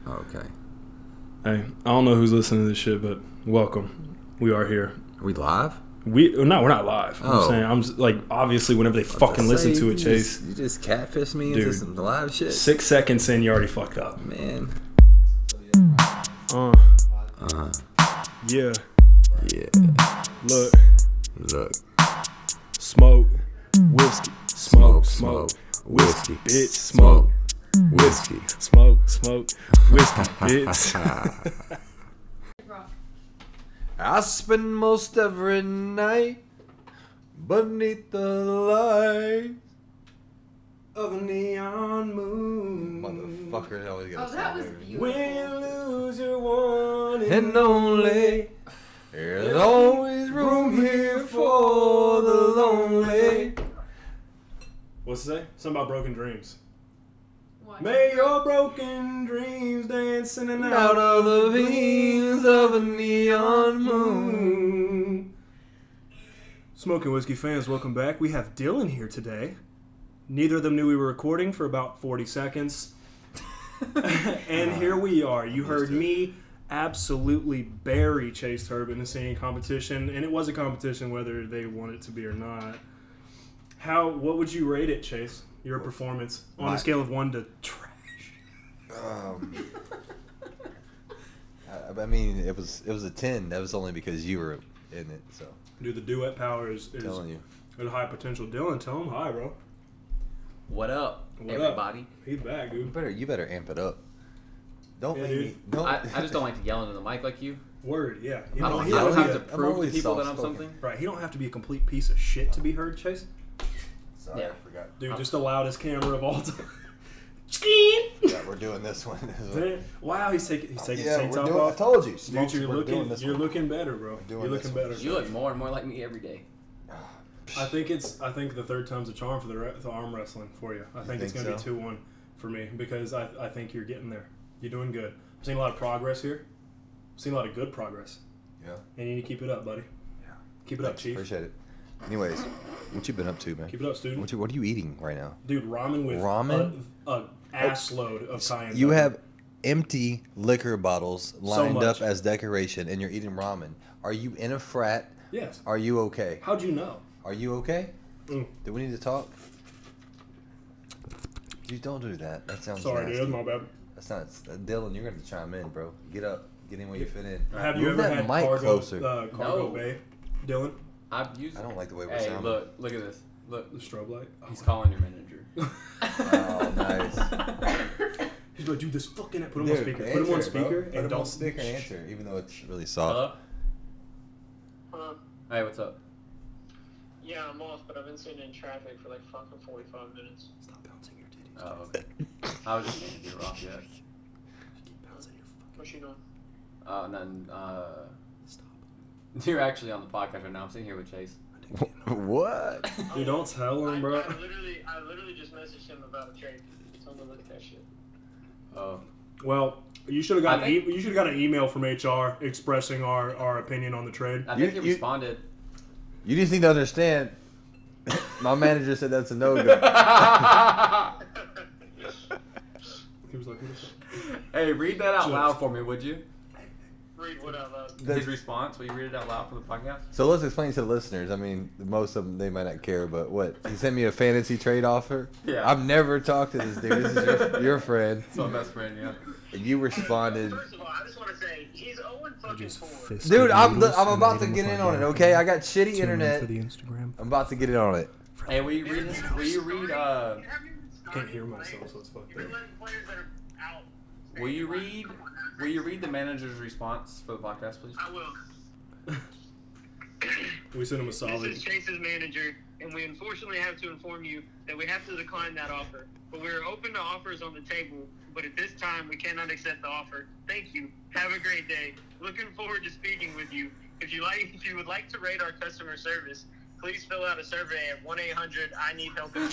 Okay. Hey, I don't know who's listening to this shit, but welcome. We are here. Are we live? We're not live. Oh. I'm saying, I'm just, like, obviously, whenever they fucking listen to it, Chase. You just catfish me into some live shit? 6 seconds in, you already fucked up. Man. Yeah. Yeah. Look. Look. Smoke. Whiskey. Smoke. Whiskey. Bitch. Smoke. Whiskey. Smoke. Whiskey. Bitch. I spend most every night beneath the light Of a neon moon. Motherfucker, always got Oh, that was beautiful. When you lose your one and only. There's always room here for the lonely. What's it say? Something about broken dreams. What? May your broken dreams dance in and Out of the beams of a neon moon. Smoking Whiskey fans, welcome back. We have Dylan here today. Neither of them knew we were recording for about 40 seconds. And here we are. You heard me absolutely bury Chase Turbin in the singing competition, and it was a competition whether they wanted it to be or not. What would you rate it, Chase? Your performance on a scale of 1 to trash. I mean, it was a 10. That was only because you were in it. So Dude, the duet power is telling you. at high potential. Dylan, tell him hi, bro. What up, What everybody? up? He's back, dude. You better amp it up. Don't Yeah, make dude. me. Don't. I just don't like to yell into the mic like you. Word, yeah. I don't he have be to a- prove to always people that I'm soft-spoken. something. Right, he don't have to be a complete piece of shit to be heard, Chase. Sorry, Yeah. I forgot. Dude, just the loudest camera of all time. Yeah, we're doing this one. Wow, he's taking his Yeah, tank we're top doing. I off. told you, Dude, Smokes, you're we're doing looking, this you're one. looking better, bro. doing You're looking this one. better. You look more and more like me every day. I think the third time's a charm for the arm wrestling for you. I think it's think going to so? be 2-1 for me because I think you're getting there. You're doing good. I'm seeing a lot of progress here. I'm seeing a lot of good progress. Yeah. And you need to keep it up, buddy. Yeah. Keep it up, Chief. Appreciate it. Anyways, what you been up to, man? Keep it up, student. What are you eating right now? Dude, ramen with Ramen? a ass load of cayenne You pepper. have empty liquor bottles lined much. up as decoration, and you're eating ramen. Are you in a frat? Yes. Are you okay? How'd you know? Are you okay? Mm. Do we need to talk? You don't do that. That sounds Sorry, nasty. dude. My bad. That's not Dylan. You're gonna chime in, bro. Get up. Get in where you fit in. Have you Move ever that had mic cargo closer. Cargo No. Bay, Dylan? I've used. I don't like the way we're Hey, sounding. look at this. Look, The strobe light. he's calling your manager. Oh, nice. He's like, dude, this fucking. Put him on speaker. Put him on answer it, bro. speaker Put and him don't on speaker and answer, even though it's really soft. Hello. Hey, what's up? Yeah, I'm off, but I've been sitting in traffic for like fucking 45 minutes. Stop bouncing your titties. Oh, okay. I was just saying you're off yet. Keep bouncing your fucking. What you doing? Then Stop. you're actually on the podcast right now. I'm sitting here with Chase. What? Dude, don't tell him, bro. I literally just messaged him about a trade. Told him to look at that shit. Oh, Well, you should have got I think- you should have got an email from HR expressing our opinion on the trade. I think You- he responded. You just need to understand. My manager said that's a no-go. He was like, "What the fuck?" Hey, read that out Jokes. loud for me, would you? Read what out loud. His response. Will you read it out loud for the podcast? So let's explain to the listeners. I mean, most of them, they might not care, but what? He sent me a fantasy trade offer? Yeah. I've never talked to this dude. This is your friend. It's my best friend, yeah. And you responded. First of all, I just want to say he's 0 fucking Just 4. fist Dude, I'm noodles I'm and about made to him get look in like on it, a- okay? I got shitty Tune in internet. for the Instagram. I'm about to get in on it. Hey, will you read? Will you read? I can't hear myself, so it's fucked You've been up. letting players that are out. Will you read? Will you read the manager's response for the podcast, please? I will. We sent him a This solid. is Chase's manager, and we unfortunately have to inform you that we have to decline that offer. But we're open to offers on the table, but at this time we cannot accept the offer. Thank you. Have a great day. Looking forward to speaking with you. If you would like to rate our customer service, please fill out a survey at 1-800-I-NEED-HELP in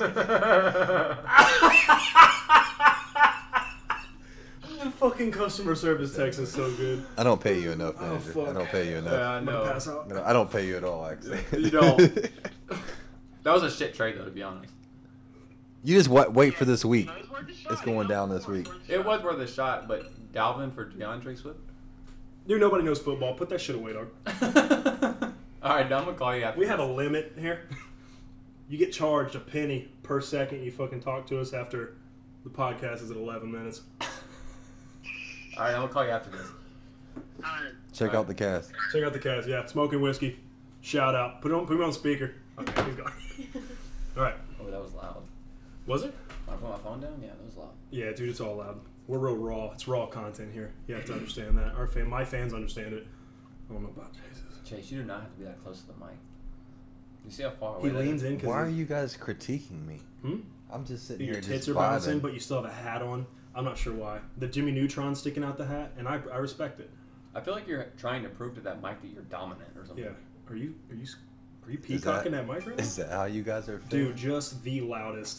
The fucking customer service text is so good. I don't pay you enough, Oh, manager. fuck. I don't pay you enough. Yeah, I I'm gonna know. pass out. No, I don't pay you at all, actually. You don't. That was a shit trade, though, to be honest. You just wait for this week. No, it's worth a shot, It's going you know? down this It's week. worth a It shot. was worth a shot, but Dalvin for DeAndre Swift? Dude, nobody knows football. Put that shit away, dog. Alright, I'm gonna call you after. We have a limit here. You get charged a penny per second you fucking talk to us after the podcast is at 11 minutes. Alright, I'm gonna call you after this. Check out the cast. Check out the cast. Yeah, Smoking Whiskey. Shout out. Put him on speaker. Okay, he's gone. All right. Oh, that was loud. Was it? When I put my phone down? Yeah, that was loud. Yeah, dude, it's all loud. We're real raw. It's raw content here. You have to understand that. My fans understand it. I don't know about Jesus. Chase, you do not have to be that close to the mic. You see how far away He that leans is? in because Why are you guys critiquing me? Hmm? I'm just sitting Your here tits just are bouncing, vibing. but you still have a hat on. I'm not sure why. The Jimmy Neutron sticking out the hat, and I respect it. I feel like you're trying to prove to that mic that you're dominant or something. Yeah. Are you peacocking that mic right now? Is that how you guys are feeling? Dude, just the loudest.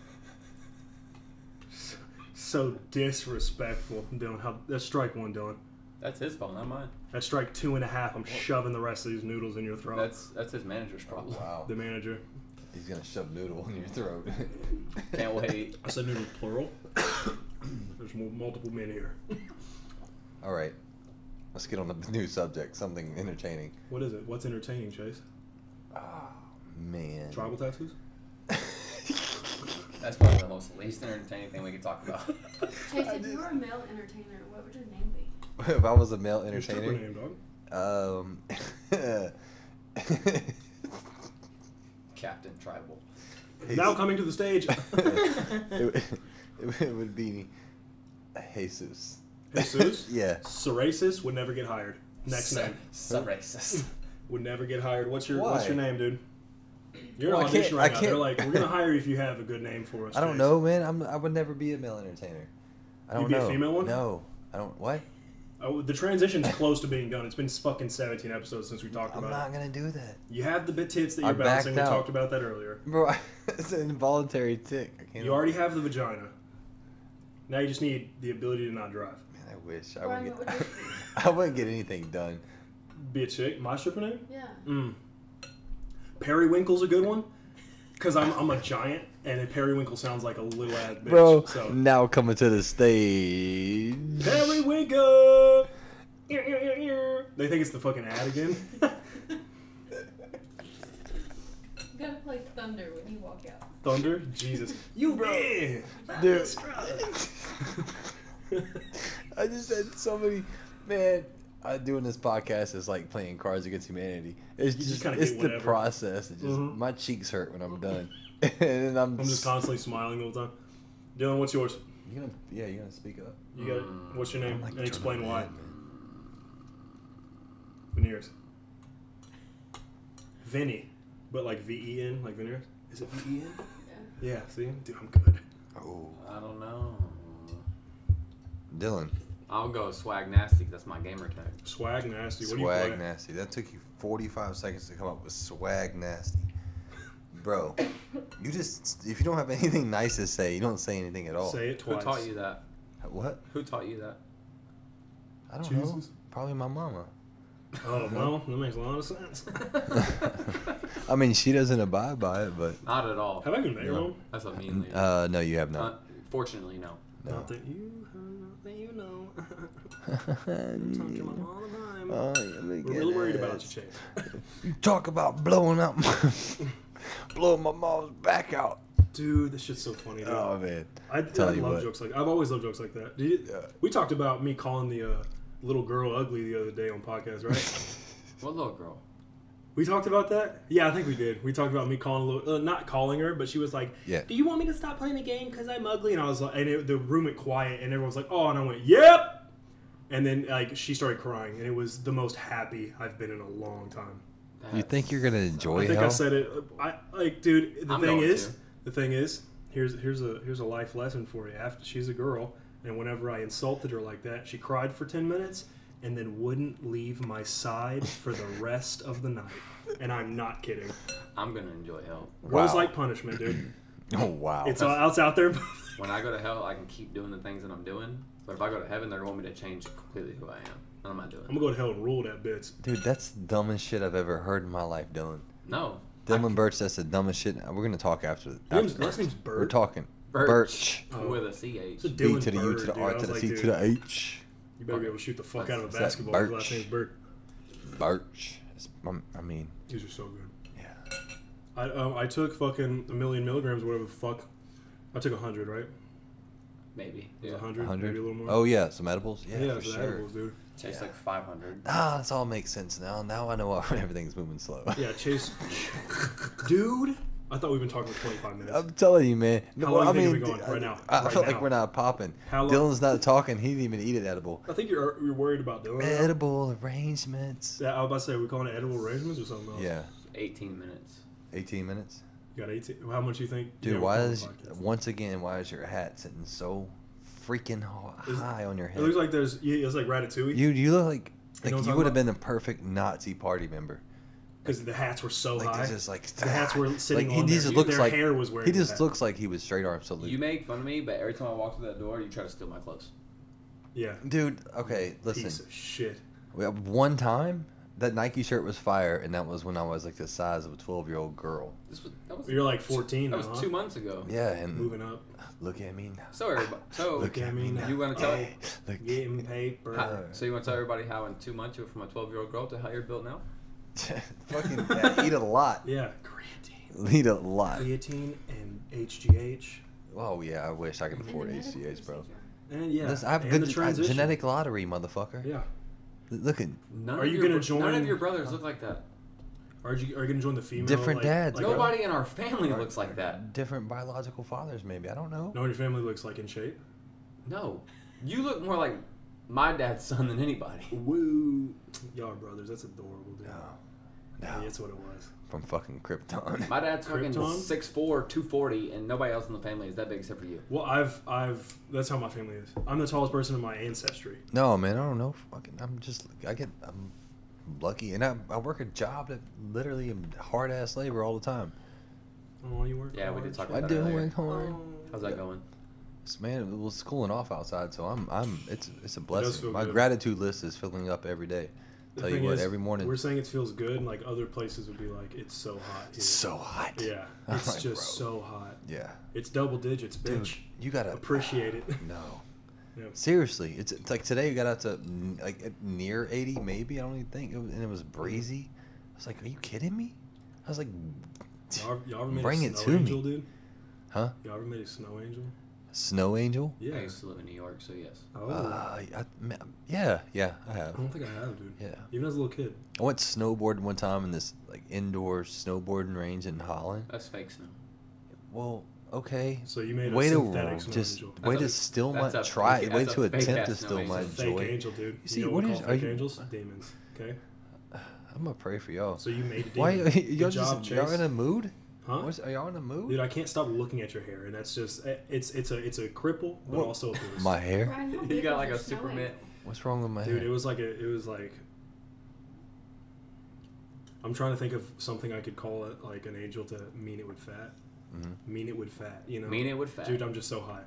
So disrespectful, Dylan. That's strike one, Dylan. That's his fault, not mine. That's strike 2.5. I'm shoving the rest of these noodles in your throat. That's his manager's problem. Wow. The manager. He's gonna shove noodle in your throat. Can't wait. I said noodles plural. There's multiple men here. All right. Let's get on the new subject. Something entertaining. What is it? What's entertaining, Chase? Man. Tribal tattoos? That's probably the most least entertaining thing we could talk about. Chase, if you were a male entertainer, what would your name be? If I was a male Your stripper entertainer, name, dog. Captain Tribal. Now coming to the stage. it would be Jesus. Jesus? Yeah. Serasis would never get hired. Next name. So racist. Would never get hired. What's your Why? name, dude? You're Well, on I can't- audition I right now. They're can't- like, we're gonna hire you if you have a good name for us. I don't Chase." know, man. I would never be a male entertainer. I don't You'd be a know. female one? No. I don't. What? Oh, the transition's close to being done. It's been fucking 17 episodes since we talked I'm about not it. gonna do that, You have the bit tits that I you're bouncing. We backed out. talked about that earlier. bro. It's an involuntary tick. I can't. You already have the vagina. Now you just need the ability to not drive. Man, I wish I Brian, would what get. would yours I wouldn't get anything done. Be a chick. My stripper name? be? Yeah. Periwinkle's a good one. Because I'm a giant, and a periwinkle sounds like a little ass bitch. Bro, So, now coming to the stage. Periwinkle! They think it's the fucking ad again. You gotta play Thunder when you walk out. Thunder? Jesus. You man! Dude. I just said so many. Man, doing this podcast is like playing Cards Against Humanity. It's just just, kinda it's get the whatever. process. It just Mhm. my cheeks hurt when I'm done, and I'm I'm just constantly smiling the whole time. Dylan, what's yours? You gonna speak up? You got it. What's your name? Like And explain John why. Madden. Veneers. Vinny. But like V-E-N, like veneers? Is it V-E-N? Yeah, see? Dude, I'm good. Oh, I don't know. Dylan, I'll go Swag Nasty. That's my gamer tag. Swag nasty. What do you swag play? nasty. That took you 45 seconds to come up with swag nasty, bro. You just if you don't have anything nice to say, you don't say anything at all. Say it Who twice. taught you that? What? Who taught you that? I don't know. Jesus. Probably my mama. Oh, well, that makes a lot of sense. I mean, she doesn't abide by it, but Not at all. Have I even met your No. mom? That's what mean. no, you have not. Fortunately, no. No. Not that you know. Talk to my mom all the time. We're really worried about you, Chase. You talk about blowing up, blowing my mom's back out. Dude, this shit's so funny, dude. Oh man, I tell you love what. jokes like I've always loved jokes like that. Yeah. We talked about me calling the little girl ugly the other day on podcast, right? What little girl? We talked about that? Yeah, I think we did. We talked about me calling a little, not calling her, but she was like, Yeah. "Do you want me to stop playing the game because I'm ugly?" And I was like, the room went quiet, and everyone was like, "Oh," and I went, "Yep." And then like she started crying, and it was the most happy I've been in a long time. You think you're gonna enjoy I think hell? I said it. I like, dude. I'm going The thing is, here's a life lesson for you. After she's a girl, and whenever I insulted her like that, she cried for 10 minutes and then wouldn't leave my side for the rest of the night. And I'm not kidding. I'm gonna enjoy hell. Girls Wow. like punishment, dude. Oh wow. It's out there. When I go to hell, I can keep doing the things that I'm doing. But if I go to heaven, they're going to want me to change completely who I am. And I'm not doing I'm it. gonna go to hell and rule that bitch. Dude, that's the dumbest shit I've ever heard in my life, Dylan. No. Dylan Birch, that's the dumbest shit. We're gonna talk after. Last name's Birch. We're talking. Birch. Birch. Oh. With a CH. It's a B Dylan to the U Bird, to the dude. R I to was the like, C dude, to the H. You better be able to shoot the fuck out of a Is that basketball. Birch? His last name's Bird. Birch. I mean, These are so good. yeah. I took fucking 1,000,000 milligrams, whatever the fuck. I took 100, right? Maybe. It was Yeah. 100, 100. maybe a little more. Oh yeah, some edibles. Yeah, yeah, for it's sure. edibles, dude. Chase Yeah. like 500. Ah, this all makes sense now. Now I know why everything's moving slow. Yeah, Chase. Dude, I thought we've been talking for 25 minutes. I'm telling you, man. How long I do you think mean, we've been going? Right now. I Right feel now. like we're not popping. How long- Dylan's not talking. He didn't even eat an edible. I think you're worried about Dylan. Edible arrangements. Yeah, I was about to say, we calling it edible arrangements or something else? Yeah, 18 minutes. 18 minutes. You got 18. How much you think? Dude, you why have on is the podcast? once again why is your hat sitting so freaking high on your It head? looks like there's. Yeah, it's like Ratatouille. You look like You know what I'm you talking would have about? been the perfect Nazi party member. Because the hats were so Like high. it's just like The hats were sitting like, on he their, just looks their like hair was wearing he the just hat. looks like he was straight arm salute. You make fun of me, but every time I walk through that door, you try to steal my clothes. Yeah. Dude, okay, Piece listen. of shit. One time that Nike shirt was fire, and that was when I was like the size of a 12-year-old girl. That was You're like 14 That now, was huh? 2 months ago. Yeah, and Moving up. look at me now. So everybody, so Look at me now. you want to tell? Oh, Look, getting paper. So you want to tell everybody how in 2 months you went from a 12-year-old girl to how you're built now? fucking yeah, eat a lot. Yeah. Creatine. Eat a lot. Creatine and HGH. Oh yeah, I wish I could afford HGH, bro. And yeah. Listen, I have and good the transition. genetic lottery, motherfucker. Yeah. Look at None Are of you your gonna bro- None join- of your brothers look like that. Are you going to join the female? Different dads, bro. Nobody in our family looks like that. different biological fathers, maybe. I don't know. No one in your family looks like in shape. No, you look more like my dad's son than anybody. Woo. Y'all are brothers. That's adorable, dude. No, Yeah, no, that's what it was. from fucking Krypton. My dad's fucking Krypton? 6'4", 240, and nobody else in the family is that big except for you. Well, that's how my family is. I'm the tallest person in my ancestry. No, man, I don't know. Fucking, I'm lucky, and I work a job that literally am hard ass labor all the time. Oh, you work Yeah, we hard. did talk I about do that earlier. work hard. How's that going? Man, it was cooling off outside, so it's a does blessing. feel My good. gratitude list is filling up every day. The Tell you thing what, is, every morning we're saying it feels good, and like other places would be like, it's so hot. it's so hot. Yeah, I'm it's like, just bro. so hot. Yeah, It's double digits, dude, bitch. you gotta Appreciate it. No, Yeah. seriously, it's like today we got out to like at near 80, maybe. I don't even think, and it was breezy. I was like, are you kidding me? I was like, Y'all ever made Bring a it snow to me. angel, dude? huh? Y'all ever made a snow angel? Snow angel? Yeah. I used to live in New York, so yes. Oh. yeah, I I have. don't think I have, dude. Yeah. Even as a little kid. I went snowboarding one time in this like indoor snowboarding range in Holland. That's fake snow. Well, okay. So you made a Way to synthetic snow just angel. way That's to a- steal my that's a try. fake- Way that's to a fake attempt to ass steal snow my angel. Fake joy. angel, dude. You see, know what we is- call are fake you- angels? Demons. Okay. I'm gonna pray for y'all. So you made a demon. Why y'all Good just job, y'all Chase. in a mood? Huh? Are y'all in a mood? Dude, I can't stop looking at your hair, and that's just it's a cripple, but What? also a boost. My hair? Ryan, how You big got is like your a snow super angel? mitt. What's wrong with my Dude, hair? it was like I'm trying to think of something I could call it like an angel to mean it with fat. Mhm. Mean it with fat, you know. Mean it with fat. Dude, I'm just so high.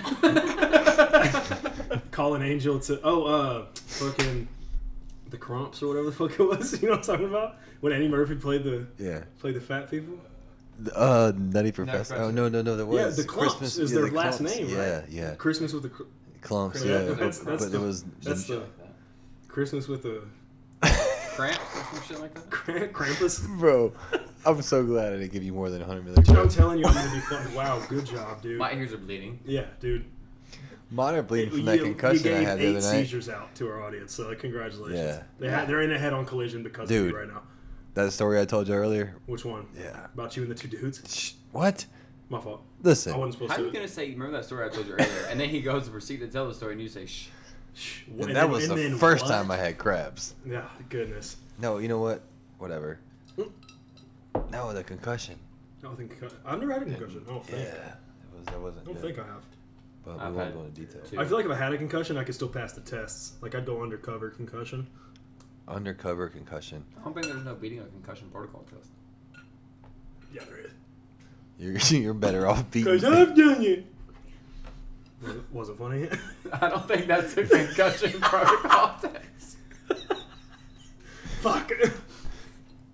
Call an angel to fucking the Crumps or whatever the fuck it was. You know what I'm talking about? When Eddie Murphy played the fat people. Nutty Professor. Oh no, there was. Yeah, the Clumps is their the last Clumps. name, Yeah, right? yeah. Christmas with the Clumps. Yeah, Yeah, that's but the- it was that's Shit the like that. Christmas with the Cramps or some shit like that. Krampus. Bro, I'm so glad I didn't give you more than 100 million. Dude, I'm telling you, I'm gonna be fucking. Wow, good job, dude. My ears are bleeding. Yeah, dude. Mine are bleeding from You- that you concussion I gave had the 8 other night. seizures out to our audience, so congratulations. Yeah. They're in a head-on collision because of Dude. you right now. That story I told you earlier. Which one? Yeah. About you and the two dudes? Shh, what? My fault. Listen. I wasn't supposed How are to. you gonna say? Remember that story I told you earlier? And then he goes to proceed to tell the story, and you say, "Shh." Shh. And that was the first time I had crabs. Yeah, goodness. No, you know what? Whatever. Hmm? No, the concussion. I don't think I've never had a concussion. I don't think. Yeah. That wasn't I don't good. think I have. But I've we won't had go into detail. two. I feel like if I had a concussion, I could still pass the tests. Like I'd go undercover concussion. Undercover concussion. I don't think there's no beating a concussion protocol test. Yeah, there is. You're better off beating. Cause I've done it. Was it funny? I don't think that's a concussion protocol test. Fuck.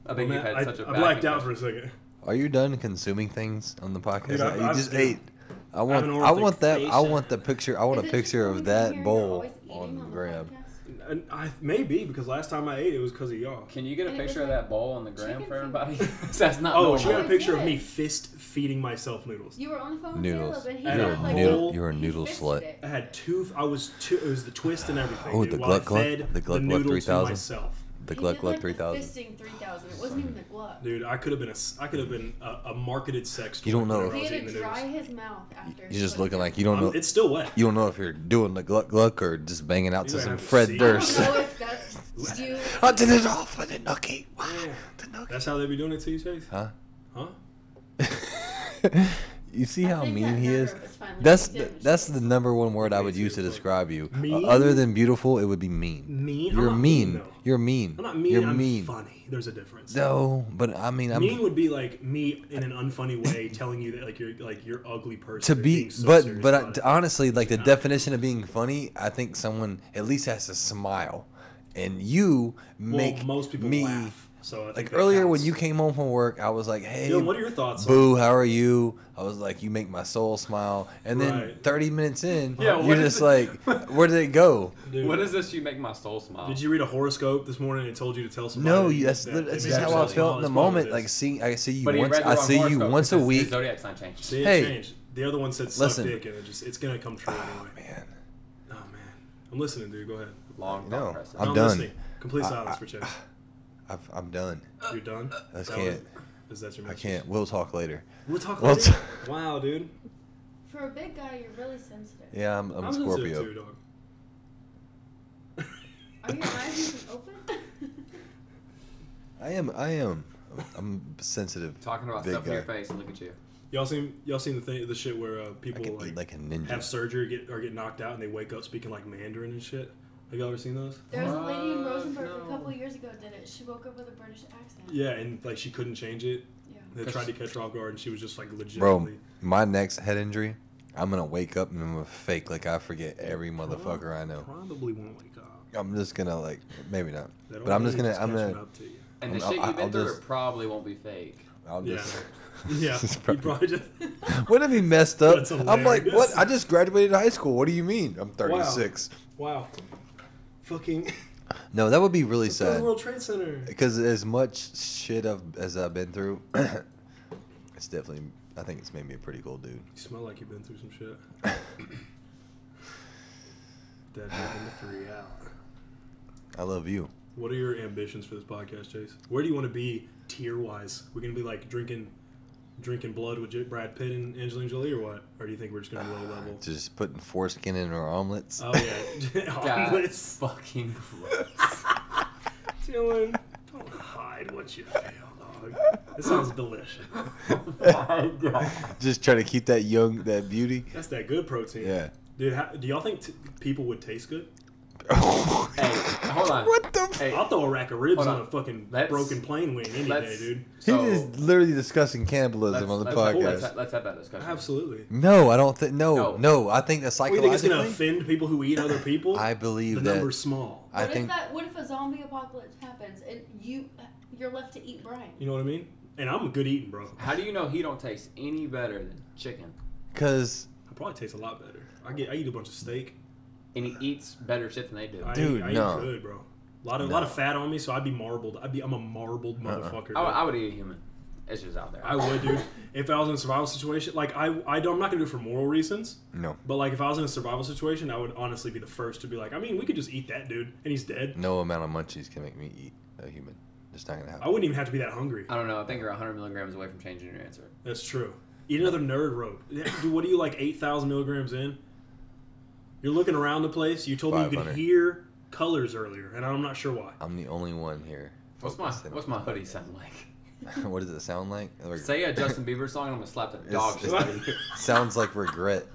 I think you've had I such a blacked out for a second. Are you done consuming things on the podcast? Dude, you I've just been- ate. I have want. an I want that. I orthic want the picture. I want Is a it just picture when of we come that here, you're bowl always eating on the Grab. podcast? And maybe because last time I ate it was because of y'all. Can you get a And it picture of was that bowl on the gram chicken for finger. everybody? That's not Oh, normal. she got a I picture of did. me fist feeding myself noodles. You were on the phone with Noodles. Caleb, and he And had a like whole- You're a he noodle fisted slut. it. I had two. I was two. It was the twist and everything. Oh, dude, the while I Gluck Gluck? fed The Gluck Gluck noodles to 3000? myself. The He Gluck did, Gluck like, 3000. The fisting 3000. It wasn't even the Gluck. Dude, I could have been a marketed sex toy. You don't know whenever I He was had eating to the dry noodles. his mouth after. You're he just put it looking in. like you don't know. It's still wet. You don't know if you're doing the Gluck Gluck or just banging out to You're some gonna have to Fred see. Durst. I don't know if that's you. I did it all for the nookie. Yeah. The nookie. That's how they be doing it to you, Chase? Huh? Huh? You see I how think mean that he is? nerve finally That's kicked in. that's the number one word I would Me use too, to fuck. describe you. Mean? Other than beautiful, it would be mean. Mean? I'm You're not mean. though. You're mean. I'm not mean. You're I'm mean. funny. There's a difference. No, but I mean, I'm Mean would be like me in an unfunny way telling you that you're ugly person. to or be, being so serious but about it. honestly, like the Nah. definition of being funny, I think someone at least has to smile, and you make well, most people me laugh. So I think like that earlier counts. when you came home from work, I was like, "Hey, Dylan, what are your thoughts? Boo, how are you?" I was like, "You make my soul smile," and then Right. 30 minutes in, Yeah, you're what is just it? like, "Where did it go?" Dude, What is this? You make my soul smile. Did you read a horoscope this morning and it told you to tell somebody? No, that's that that's they just make how I themselves felt smile? in the That's probably moment. what it Like, is. I see you But he once. read the I wrong see you horoscope. once a His week. zodiac sign changed. See, it Hey. changed. The other one said suck Listen. dick, and it's gonna come true Oh anyway. man, Oh man, I'm listening, dude. Go ahead. Long No, thought process. I'm No, done. listening. Complete silence for Chase. I'm done. You're done. I That can't. Is that your I message? can't. We'll talk later. We'll talk We'll later. t- Wow, dude. For a big guy, you're really sensitive. Yeah, I'm a I'm sensitive Scorpio. too, dog. Are your eyes even open? I am. I'm sensitive. Talking about big stuff in your guy. face and look at you. Y'all seen the shit where I people can like eat like a ninja. have surgery get knocked out and they wake up speaking like Mandarin and shit. Have y'all ever seen those? There was a lady in Rosenberg no. a couple years ago did it. She woke up with a British accent. Yeah, and like she couldn't change it. Yeah. They 'Cause tried to catch her off guard and she was just like Bro, legitimately. my next head injury, I'm gonna wake up and I'm gonna fake like I forget every motherfucker I know. Probably won't wake up. I'm just gonna like maybe not, That but I'm old just lady's gonna I'm catching gonna up to you. And the I'll- shit you've I'll been through just- it probably won't be fake. I'll Yeah. just. Yeah, This is you probably- probably just. What if he messed up? That's I'm like, hilarious. what? I just graduated high school. What do you mean? I'm 36. Wow. Fucking. No, that would be really Let's go to the sad. World Trade Center. Because as much shit as I've been through, it's definitely. I think it's made me a pretty cool dude. You smell like you've been through some shit. Dead in the 3 out. I love you. What are your ambitions for this podcast, Chase? Where do you want to be tier wise? We're gonna be like drinking blood with Brad Pitt and Angelina Jolie, or what? Or do you think we're just gonna be low level? Just putting foreskin in our omelets. Oh yeah, That's omelets. fucking gross. Dylan, don't hide what you feel, dog. It sounds delicious. Just trying to keep that that beauty. That's that good protein. Yeah. Dude, do y'all think people would taste good? Hey, hold on. What the? Hey, I'll throw a rack of ribs Hold on on. a fucking Let's- broken plane wing any day, let's- dude. He So, is literally discussing cannibalism on the podcast. Let's have that discussion. Absolutely. No, I don't think. No. No, I think that What do you think it's psychologically. gonna offend people who eat other people? I the believe that. number's small. I think. What if a zombie apocalypse happens and you're left to eat Brian? You know what I mean? And I'm good eating, bro. How do you know he don't taste any better than chicken? Because I probably taste a lot better. I eat a bunch of steak. And he eats better shit than they do. Dude, I no. eat good, bro. A lot No. of fat on me, so I'd be marbled. I'm a marbled motherfucker. dude. I would eat a human. It's just out there. I would, dude. If I was in a survival situation, like I'm not gonna do it for moral reasons. no, But like if I was in a survival situation, I would honestly be the first to be like, I mean, we could just eat that dude, and he's dead. no amount of munchies can make me eat a human. Just not gonna I happen. wouldn't even have to be that hungry. I don't know. I think you're 100 milligrams away from changing your answer. That's true. Eat another nerd rope. Dude, what are you like 8,000 milligrams in? You're looking around the place. You told me you could 500. hear colors earlier, and I'm not sure why. I'm the only one here. What's my hoodie sound like? What does it sound like? Like- Say a Justin Bieber song and I'm gonna slap the dog shit it's- out of you. sounds like regret.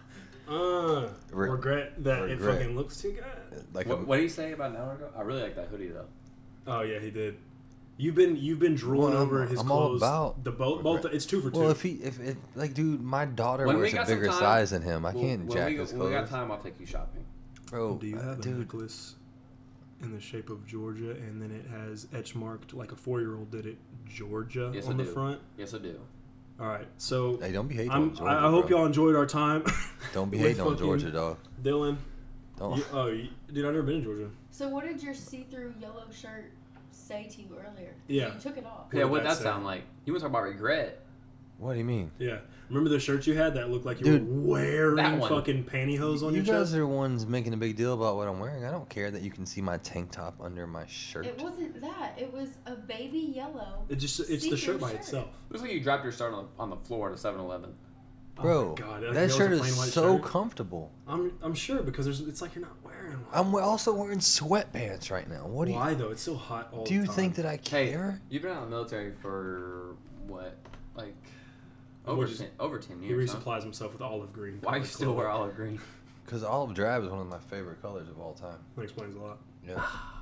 Regret that it regret. fucking looks too good. Like What did he say about an hour ago? I really like that hoodie though. Oh yeah, he did. You've been drooling Well, over his I'm all clothes. about the both. It's 2 for 2. well, if like, dude, my daughter When we wears a got some bigger time, size than him. I When can't jack his when we got clothes, time, I'll take you shopping. bro. Do you have a dude? necklace in the shape of Georgia, and then it has etch marked like a 4-year-old did it, Georgia Yes, on I the do. front. Yes, I do. All right, so Hey, don't be hating on Georgia. I hope bro. y'all enjoyed our time. Don't be with hating on fucking Georgia, dog. Dylan. Don't. Dude, I've never been to Georgia. So what did your see-through yellow shirt say to you earlier? Yeah. You took it off. Yeah, What what'd did that that sound say? like? You want to talk about regret? What do you mean? Yeah, remember the shirt you had that looked like you Dude, were wearing that one. fucking pantyhose on You your guys chest? are the ones making a big deal about what I'm wearing. I don't care that you can see my tank top under my shirt. It wasn't that. It was a baby yellow. It's the see-through shirt by itself. Looks like you dropped your shirt on the floor at a 7-Eleven. Bro, Oh my God, that was a shirt plain white is so shirt. comfortable. I'm sure because it's like you're not wearing one. I'm also wearing sweatpants right now. What do you? Why though? It's so hot all Do you the time. think that I Hey, care? you've been out in the military for what? Like Which over is- 10 he years. Huh? resupplies himself with olive green? Why do you colored still wear clothing. olive green? Because olive drab is one of my favorite colors of all time. That explains a lot. Yeah,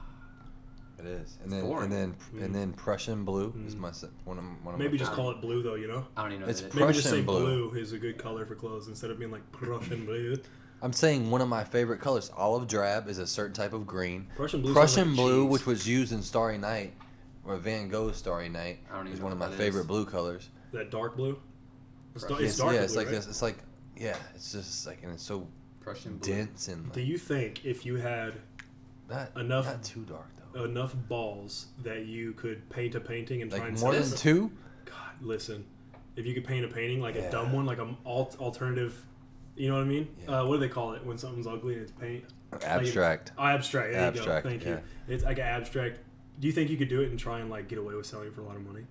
it is. And It's then boring. and then Prussian blue is Mm. one of Maybe my just favorite. call it blue though, you know? I don't even know It's what it is. Maybe just say Prussian blue. blue is a good color for clothes instead of being like Prussian blue. I'm saying one of my favorite colors. Olive drab is a certain type of green. Prussian blue. Prussian sounds like blue, cheese. which was used in Starry Night, or Van Gogh's Starry Night, I don't even is know one of what my that favorite is. blue colors. That dark blue. It's, Prussian. it's dark yeah, it's blue, like right? this. It's like it's just like, and it's so Prussian blue. dense and Do like, you think if you had enough- not too dark though. enough balls that you could paint a painting and try Like and more sell than it? two? God, listen. If you could paint a painting like a Yeah. dumb one, like an alternative, you know what I mean? Yeah. What do they call it when something's ugly and it's paint? Abstract. Abstract. There Abstract, you go. Thank yeah. you. It's like an abstract. Do you think you could do it and try and like get away with selling it for a lot of money?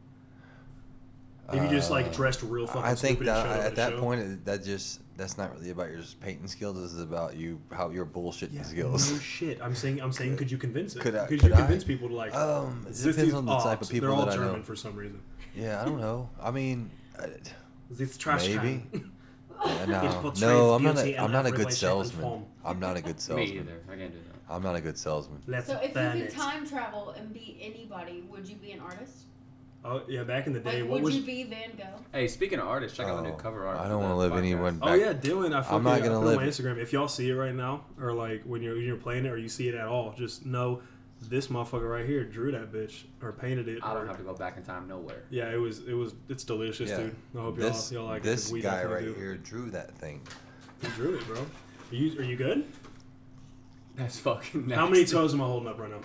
If you just like dressed real fucking I think stupid that and showed up at a that show? point, that's not really about your painting skills. This is about how your bullshit Yeah, skills. no shit. I'm saying, could you convince it? Could I- you could I? convince people to like? It this depends is on the type of people They're all that I know. German for some reason. Yeah, I don't know. I mean, This trash maybe. can. Yeah, It portrays no, I'm beauty not in a every good way, shape, and salesman. form. I'm not a good Me salesman. either. I can't do that. I'm not a good salesman. Let's So if ban you could it. time travel and be anybody, would you be an artist? Oh yeah, back in the day, Like, what would was? you be Van Gogh? Hey, speaking of artists, check out the new Oh, cover art. I for don't the wanna live podcast. anyone Oh back- yeah, Dylan. I fucking not I gonna put it on my live- Instagram. If y'all see it right now, or like when you're playing it, or you see it at all, just know this motherfucker right here drew that bitch or painted it. I or- don't have to go back in time nowhere. Yeah, it's delicious, Yeah. dude. I hope This y'all like it. this 'cause we guy definitely right do. here drew that thing. He drew it, bro. Are you good? That's fucking nasty. How many toes am I holding up right now?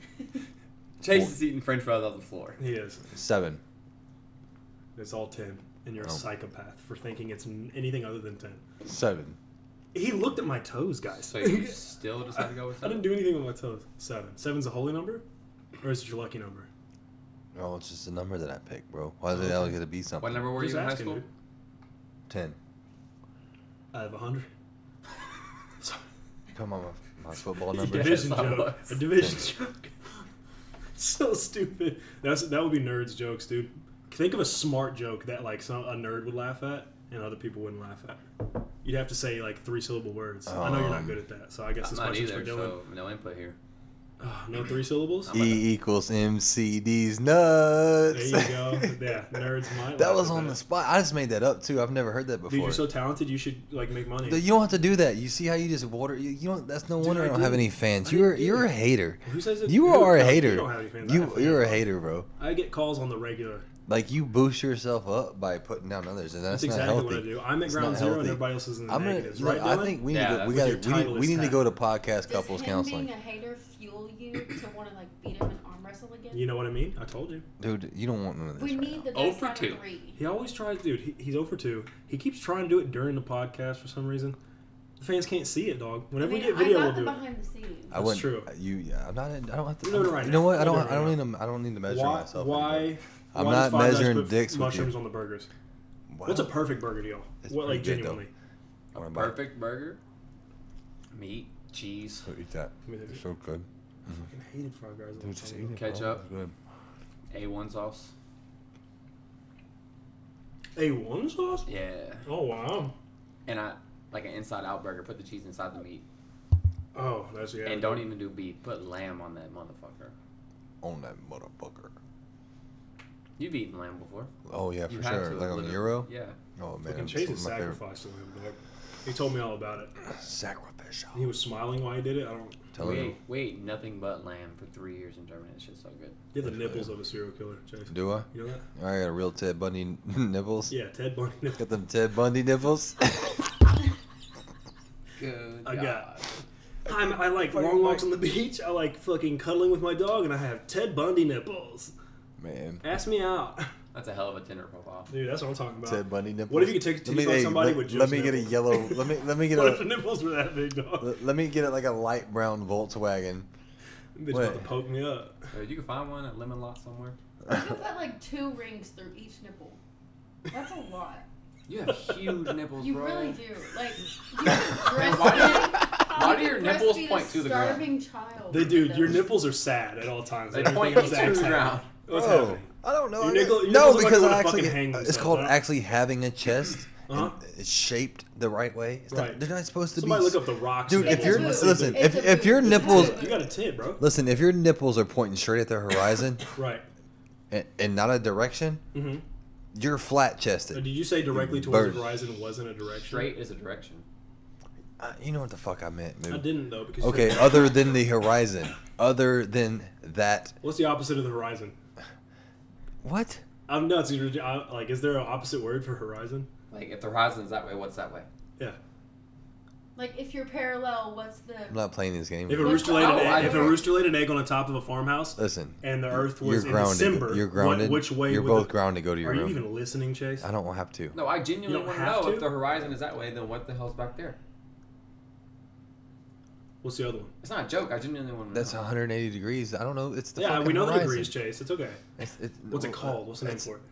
Chase is eating french fries off the floor. He is. 7. It's all 10, and you're a Oh. psychopath for thinking it's anything other than 10. 7. He looked at my toes, guys. So you still decide to go with I that? didn't do anything with my toes. 7. 7's a holy number, or is it your lucky number? Oh, it's just a number that I picked, bro. Why is it Okay. always gonna be something? What number were Just you in high asking, school? dude. 10. I have 100. So, Come on, my football a number. Yes, division I joke. was. A division joke. So stupid. That would be nerds jokes, dude. Think of a smart joke that like a nerd would laugh at and other people wouldn't laugh at. You'd have to say like 3-syllable words. I know you're not good at that, so I guess I'm this not question's either, for Dylan. so no input here. Oh, no 3 syllables. E equals MC. These nuts. There you go. Yeah, nerds might. That laugh was at on that. the spot. I just made that up too. I've never heard that Dude, before. you're so talented. You should like make money. You don't have to do that. You see how you just water. You don't. That's no wonder I I don't have did. any fans. I did. You're a hater. Who says it? You who- are a no, hater. You don't have any fans. I have fans, You're a bro. hater, bro. I get calls on the regular. Like you boost yourself up by putting down others, and That's that's not exactly healthy. what I do. I'm at It's ground not zero, and healthy. everybody else is in the I'm gonna. negatives. Look, Right, I Dylan? think we need Yeah, to. that's We what got. your title We is need to tag. go to podcast Does couples him counseling, being a hater fuel you to want to like beat him and arm wrestle again? You know what I mean? I told you. dude. You don't want none of this. we right need now. the Oh best for out two. of 3. He always tries, dude. He's 0 for 2. He keeps trying to do it during the podcast for some reason. The fans can't see it, dog. Whenever we get video, I we'll got the do it. behind the scenes. I wouldn't. true. You. Yeah, I'm not. I don't have to. We're doing it right you know now. what? I We're don't. doing it I don't right need to. I don't need to measure Why? myself. Why? anymore. I'm why not does Five Guys measuring put dicks with mushrooms you. on the burgers. Wow. What's a perfect burger deal? It's What, like, pretty good, though. genuinely? I A wanna buy it. perfect burger, meat, cheese, So eat that. I mean, It's so good. I fucking hated Five Guys. Dude, just eat it. Ketchup. Bro. It's good. A1 sauce. A1 sauce? Yeah. Oh, wow. And I like an inside out burger. Put the cheese inside the meat. Oh, that's, yeah. And don't even do beef. Put lamb on that motherfucker. On that motherfucker. You've eaten lamb before. Oh yeah, You for had sure. to Like on live- Euro. Yeah. Oh man, Fucking it's Chase is one of my favorite. sacrificed to him, dog. He told me all about it. Sacrificial. He was smiling while he did it. I don't. telling you. We ate nothing but lamb for 3 years in Germany. It's just so good. You have the nipples of a serial killer, Chase. Do I? You know that? I got a real Ted Bundy nipples. Yeah, Ted Bundy nipples. Got them Ted Bundy nipples. Good. I got. I like long walks on the beach. I like fucking cuddling with my dog, and I have Ted Bundy nipples. Man. Ask me out, That's a hell of a Tinder profile. dude. That's what I'm talking about. Ted Bundy nipples. What if you could take Let me- fuck hey, somebody let- with just Let me get a nipples? yellow. Let me get What if the a. nipples were that big, dog? Let me get it like a light brown Volkswagen. Bitch What? about to poke me up. You can find one at Lemon Lot somewhere. You can put like 2 rings through each nipple. That's a lot. You have huge nipples, You bro. really do. Like, you can breastfeed. Why do your nipples breastfeed point a to the ground? starving child. They, with dude, your those. nipples are sad at all times. They Everything point else to the acts ground. happy. What's Bro, happening? I don't know. Your nickel- your no, nipples look like because they I wanna fucking actually. hang It's themselves, called huh? actually having a chest. Uh-huh. And it's shaped the right way. It's Right. not, they're not supposed to Somebody be. look up the rocks. Dude, nipples if you're and let's see listen, if It's a if your boob. nipples, you got a tit, bro. listen, if your nipples are pointing straight at the horizon Right. and not a direction, Mm-hmm. you're flat Did chested. you say directly towards Bird. the horizon wasn't a direction? Straight is a direction. You know what the fuck I meant, I dude. didn't though because you Okay, said- other than the horizon, other than that. What's the opposite of the horizon? What? I'm nuts. Like, is there an opposite word for horizon? Like, if the horizon's that way, what's that way? Yeah. Like, if you're parallel, what's the. I'm not playing this game. If a What's rooster the- laid an Oh, egg, I if a know. rooster laid an egg on the top of a farmhouse Listen, and the Earth you're was in grounded. December, You're grounded. which way You're would both the- grounded. Go to your Are you room. even listening, Chase? I don't have to. No, I You genuinely don't want to have know to? if the horizon is that way, then what the hell's back there? What's the other one? It's not a joke. I genuinely want to know. That's 180 degrees. I don't know. It's the Yeah, fucking we know the horizon. degrees, Chase. It's okay. It's- What's it called? What's the name it's- for it?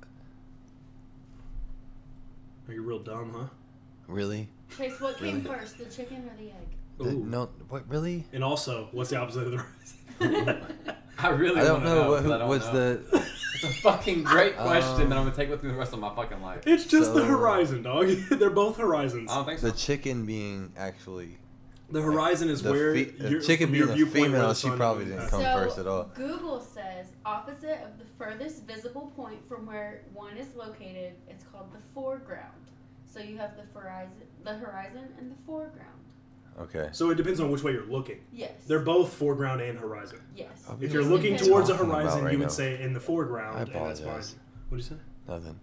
Are you real dumb, huh? Really? Chase, what came Really? first, the chicken or the egg? Ooh. No. What? Really? And also, what's the opposite of the horizon? I really I don't wanna know. What? but I don't What's know. the? It's a fucking great question that I'm gonna take with me the rest of my fucking life. It's just the So- horizon, dog. They're both horizons. I don't think so. The chicken being actually. The horizon is The where the your- chicken from being your a viewpoint where female, the she sun probably is. didn't That's- come So, first at all. Google says opposite of the furthest visible point from where one is located, it's called the foreground. So you have the horizon and the foreground. Okay. So it depends on which way you're looking. Yes. They're both foreground and horizon. Yes. I'll If be you're What looking are you towards the talking about horizon, right you would now? say in the foreground, I and that's fine. apologize. What'd you say? Nothing.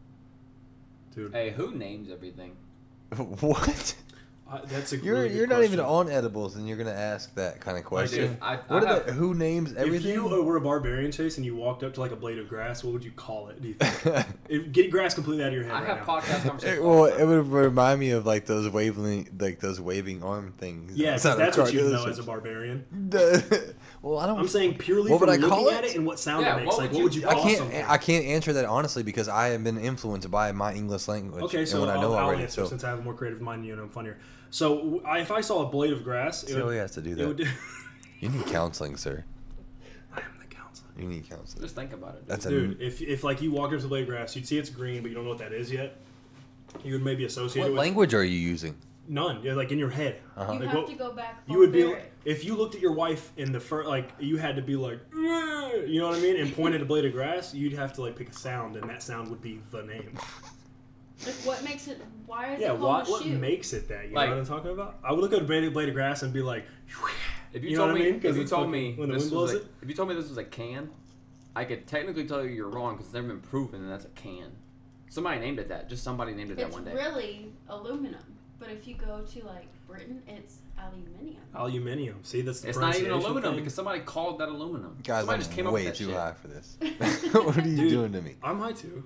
Dude, Hey, who names everything? What? that's a You're really good you're not even question. on edibles, and you're gonna ask that kind of question. I What have- are the, who names If everything? you were a barbarian, Chase, and you walked up to like a blade of grass, what would you call it? Do you think? Get grass completely out of your head I right have now. podcast conversations. Well, it would remind me of like those waving arm things. Yeah, 'cause outside of that's what car you know as a dealerships. barbarian. Well, I don't. I'm saying purely What from would I call looking at it? it and what sound Yeah, it makes. what Like, would what would you I call can't. something? I can't answer that honestly because I have been influenced by my English language. Okay, so and what I know I'll already. answer So since I have a more creative mind than you and I'm funnier. So if I saw a blade of grass, it see how would, he has to do it that. would You need counseling, sir. I am the counselor. You need counseling. Just think about it. Dude. That's Dude, if like you walked up to the blade of grass, you'd see it's green, but you don't know what that is yet. You would maybe associate What it with language are you using? none. Yeah, like in your head. Uh-huh. You Like, have what- to go back. You would be barbaric. if you looked at your wife in the first, like you had to be like, "Ugh," you know what I mean, and point at a blade of grass. You'd have to like pick a sound, and that sound would be the name. Like, what makes it? Why is Yeah, it called a what shoe? makes it that? You Like- know what I'm talking about? I would look at a blade of grass and be like, If you you, know told what I me, mean? 'Cause if you it's told fucking- me when the this wind was blows like, if you told me this was a can, I could technically tell you you're wrong because it's never been proven that that's a can. Somebody named it that. Just somebody named it that It's one day. really aluminum, but if you go to like Britain, it's aluminium. aluminium. See, that's the It's not even pronunciation aluminum thing. because somebody called that aluminum. Guys, somebody I'm just came up way with that too shit. high for this. What are you Dude. doing to me? I'm high too.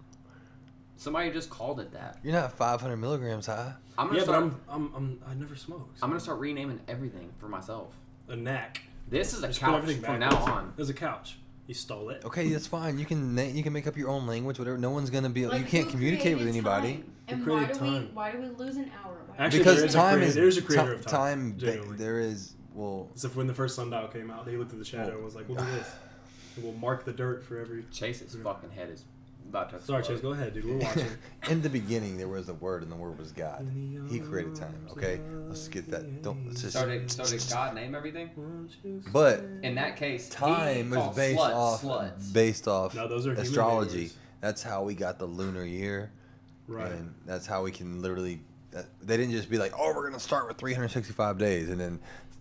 Somebody just called it that. You're not 500 milligrams high. I'm gonna Yeah, start. but I never smoked. I'm gonna start renaming everything for myself. a knack. This is a Just put couch everything from now backwards. on. There's a couch. You stole it. Okay, that's fine. You can make up your own language, whatever. No one's gonna be. Like, you can't who communicate with created anybody time? And Who why created do we time? why do we lose an hour? Why Actually, because there is a time creator- is there's a creator of time, time. genuinely. There is well. As if when the first sundial came out, they looked at the shadow and was like, "We'll do this. And we'll mark the dirt for every." Chase's fucking head is about to. Sorry, explode. Chase. Go ahead, dude. We're watching. In the beginning, there was a word, and the word was God. He created time. Okay, let's get that. Don't let's just. So did God name everything? But In that case, time he is called based sluts, off sluts. No, those are human astrology. beings. That's how we got the lunar year, Right. and that's how we can literally. They didn't just be like, "Oh, we're gonna start with 365 days," and then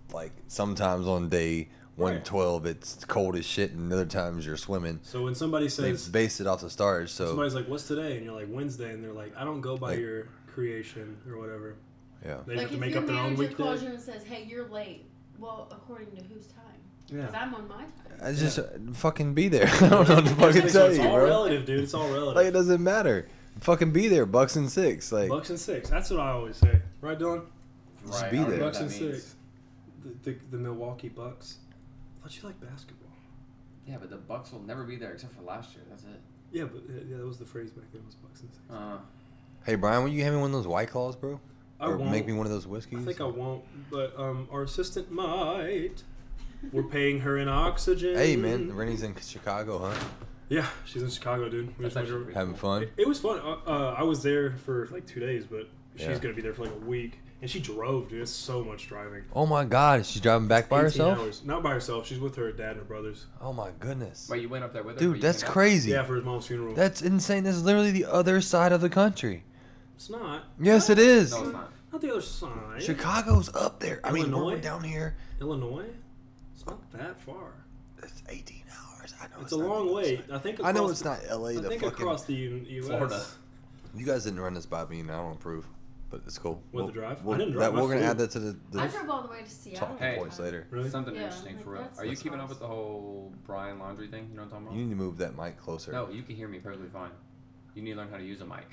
like sometimes on day 112 it's cold as shit, and other times you're swimming. So when somebody They says, based it off the stars. So somebody's like, "What's today?" and you're like, "Wednesday," and they're like, "I don't go by Like- your creation or whatever." yeah. They Like have to if make your up their own manager calls weekday. you and says, "Hey, you're late." Well, according to whose time? Yeah. Because I'm on my time. I just fucking be there. I don't know what to fucking So tell it's you, all bro. relative, dude. It's all relative. Like it doesn't matter. Fucking be there. Bucks and six. Like Bucks and 6. That's what I always say. Right, Dylan? Just Right, be I don't there. know what Bucks that and means. 6. The Milwaukee Bucks. I thought you liked basketball. Yeah, but the Bucks will never be there except for last year. That's it. Yeah, but yeah, that was the phrase back then. Was Bucks and 6. hey Brian, will you hand me one of those White Claws, bro? I Or won't. make me one of those whiskeys? I think I won't, but our assistant might. We're paying her in oxygen. Hey man, Rennie's in Chicago, huh? Yeah, she's in Chicago, dude. We That's just went actually to- pretty Having fun. It was fun. I was there for like 2 days, but she's Yeah. gonna be there for like a week, and she drove, dude. It's so much driving. Oh my God, she's driving back by 18 herself. hours. Not by herself. She's with her dad and her brothers. Oh my goodness, Wait, you went up there with her? dude, but you that's hung out? crazy. Yeah, for his mom's funeral. That's insane. This is literally the other side of the country. It's not. Yes, it is. No, it's not. Not the other side. Chicago's up there. I mean, Illinois? we're down here. Illinois. It's not that far. It's 18 hours. I know It's a not long the way. other side. I think. I know across it's the- not LA. I The think fucking. across the U.S. Florida. You guys didn't run this by me, and I don't approve. But it's cool. What, the drive? We'll, I didn't drive, We're I gonna flew. add that to the I drove all the way to Seattle. talking Hey. points later. Really? Something Yeah, interesting like for real. that's Are you what's keeping up nice. with the whole Brian Laundry thing? You know what I'm talking You about? need to move that mic closer. No, you can hear me perfectly fine. You need to learn how to use a mic.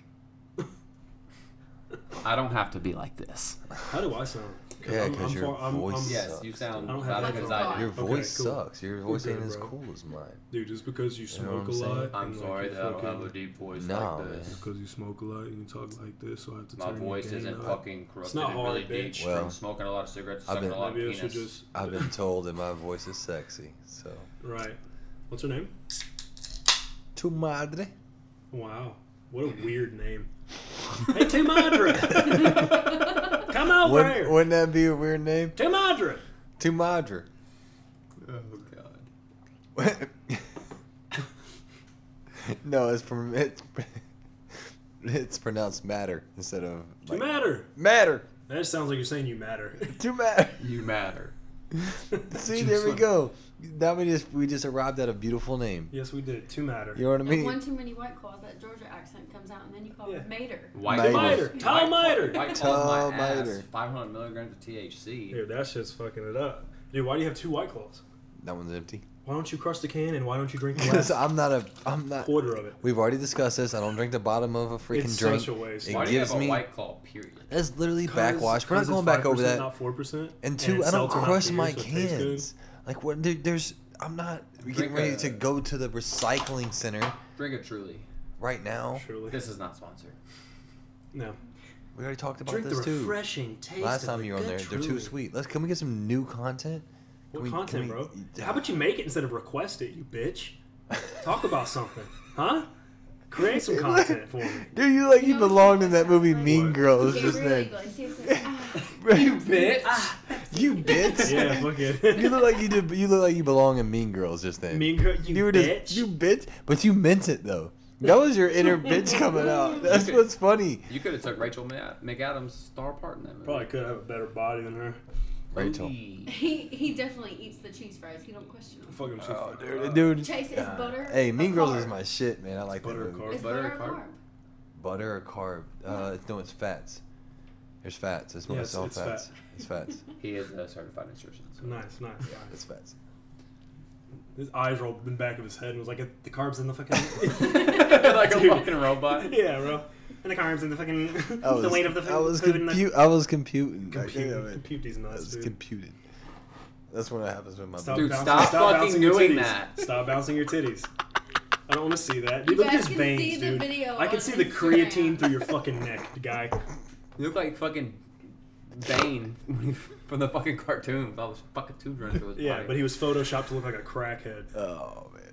I don't have to be like this. How do I sound? Yeah, 'cause your voice Yes, sucks. you sound I don't have not as that good as problem. I do. Your Okay, voice cool. sucks. Your voice We're ain't good, as bro. cool as mine. Dude, just because you You know what smoke I'm a saying? lot. I'm and, sorry you that I don't fucking- have a deep voice No, like this. man. Because you smoke a lot and you talk like this, so I have to My turn your voice gain isn't up. fucking corrupted not and really hard, deep bitch. Well, from smoking a lot of cigarettes, I've sucking been- a lot of Maybe I should penis. just. I've been told that my voice is sexy. So. Right. What's her name? Tu madre. Wow. What a weird name. Hey, Tu Madre! Come over here! Wouldn't that be a weird name? Tu Madre! Tu madre. Oh god. No, it's pronounced matter instead of Tu like, Matter! matter. That just sounds like you're saying you matter. Tu matter. You matter. See, there we go. Now we just arrived at a beautiful name. Yes, we did. Tu Matter. You know what I And mean? one too many White Claws, that Georgia accent comes out, and then you call Yeah. it Mater. White Miter. Miter. Claws- Tom Miter. White Tom Claws my ass. Miter. 500 milligrams of THC. Dude, that shit's fucking it up. Dude, why do you have 2 White Claws? That one's empty. Why don't you crush the can and why don't you drink the Because last I'm not. quarter of it? We've already discussed this. I don't drink the bottom of a freaking It's drink. such a waste. It Why do you gives have a me. White Claw, period? That's literally backwash. We're not going back over that. Not 4%. And two, I don't seltzer, not crush beer, my so it tastes good. cans. Like what? There's. I'm not getting Drink ready a- to go to the recycling center Drink it truly. right now. Surely. This is not sponsored. No. We already talked about Drink the this too. refreshing taste. Last of time the you were on good there, they're too Truly. sweet. Can we get some new content? What Can we- content, can we- bro? How about you make it instead of request it, you bitch? Talk about something, huh? Create some content for me. Dude, you like you know what belonged in voice that movie sounds Mean What? Girls just Gabriel then. Iglesias says, You bitch! You bitch. Yeah, fuck it. You look like you did. You look like you belong in Mean Girls just then. Mean Girl, you were bitch. just you bitch, but you meant it though. That was your inner bitch coming out. That's what's funny. You could have took Rachel McAdams' star part in that movie. Probably could have a better body than her. Rachel. Ooh. he definitely eats the cheese fries. He don't question them. Fuck him, she Oh, fucking dude. Chase, is butter Hey, a Mean Girls carb? is my shit, man. I like that Butter or movie. carb? Is Butter butter or a carb? carb? Butter or carb? No, it's fats. There's fats. It's not Yes, all it's fats. fat. It's fats. He is a certified nutritionist. Nice, nice. Yeah, it's fats. His eyes rolled in the back of his head and was like, the carbs in the fucking. Like a Dude. fucking robot. Yeah, bro. And the carbs in the fucking. the weight of the I was food in the. I was computing. Compute these nuts, That's dude. computed. That's what happens with my Stop Dude, bouncing, stop fucking bouncing your doing titties. that. Stop bouncing your titties. I don't want to see that. Dude, You look at guys his can veins, see the dude. video I can on see the Instagram. creatine through your fucking neck, guy. You look like fucking Bane from the fucking cartoon with all this fucking tube running through his Yeah, body. but he was photoshopped to look like a crackhead. Oh man.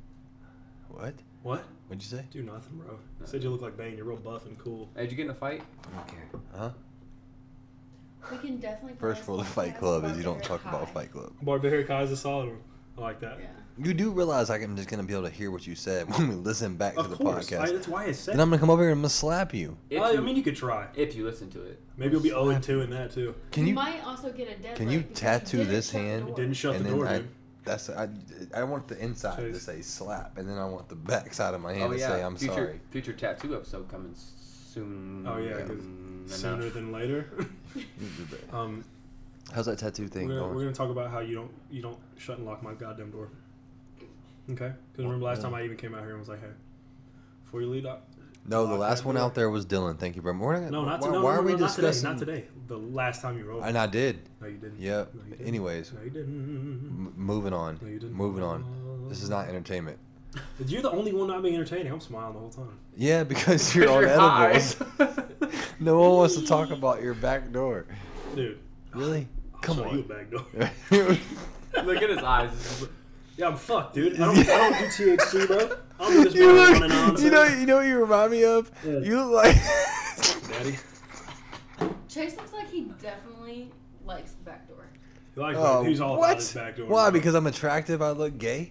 What? What? What'd you say? Do nothing, bro. You said you look like Bane. You're real buff and cool. Hey, did you get in a fight? Okay. Huh? We can definitely. First play rule this of Fight podcast Club is while you don't they're talk about high. Fight Club. Barbarian Kai is a solid one. I like that. Yeah. You do realize I'm just gonna be able to hear what you said when we listen back to Of the course. podcast. That's why I said. Then I'm gonna come over here and I'm gonna slap you. If I you, mean, you could try. if you listen to it. Maybe you'll be 0-2 in that too. Can you? might also get a dead can leg you because tattoo didn't this shut the hand? You door. didn't shut and the then door, dude. I want the inside to Chase. say slap, and then I want the back side of my hand Oh to yeah. say I'm future, sorry. Future tattoo episode coming soon. Oh yeah, 'cause sooner than later. How's that tattoo thing We're going? gonna talk about how you don't shut and lock my goddamn door. Okay? Because remember last time I even came out here and was like, hey, before you leave, No, the lock last that one door. out there was Dylan. Thank you, bro. We're not, No, not why, today. why are we Not discussing? today. The last time you were over. And I did. No, you didn't. Yep. No, you didn't. Anyways, No, you didn't. moving on. No, you didn't. Moving on. This is not entertainment. You're the only one not being entertaining. I'm smiling the whole time. Yeah, because you're on high. edibles. No one wants to talk about your back door. Dude. Really? I'll Come show on. you a back door. Look at his eyes. Yeah, I'm fucked, dude. I don't do THC, bro. I don't do this marijuana and nonsense. you know what you remind me of? Yeah. You look like Daddy. Chase looks like he definitely likes the back door. He likes Oh, he's all what? about his back door. Why? bro. Because I'm attractive. I look gay.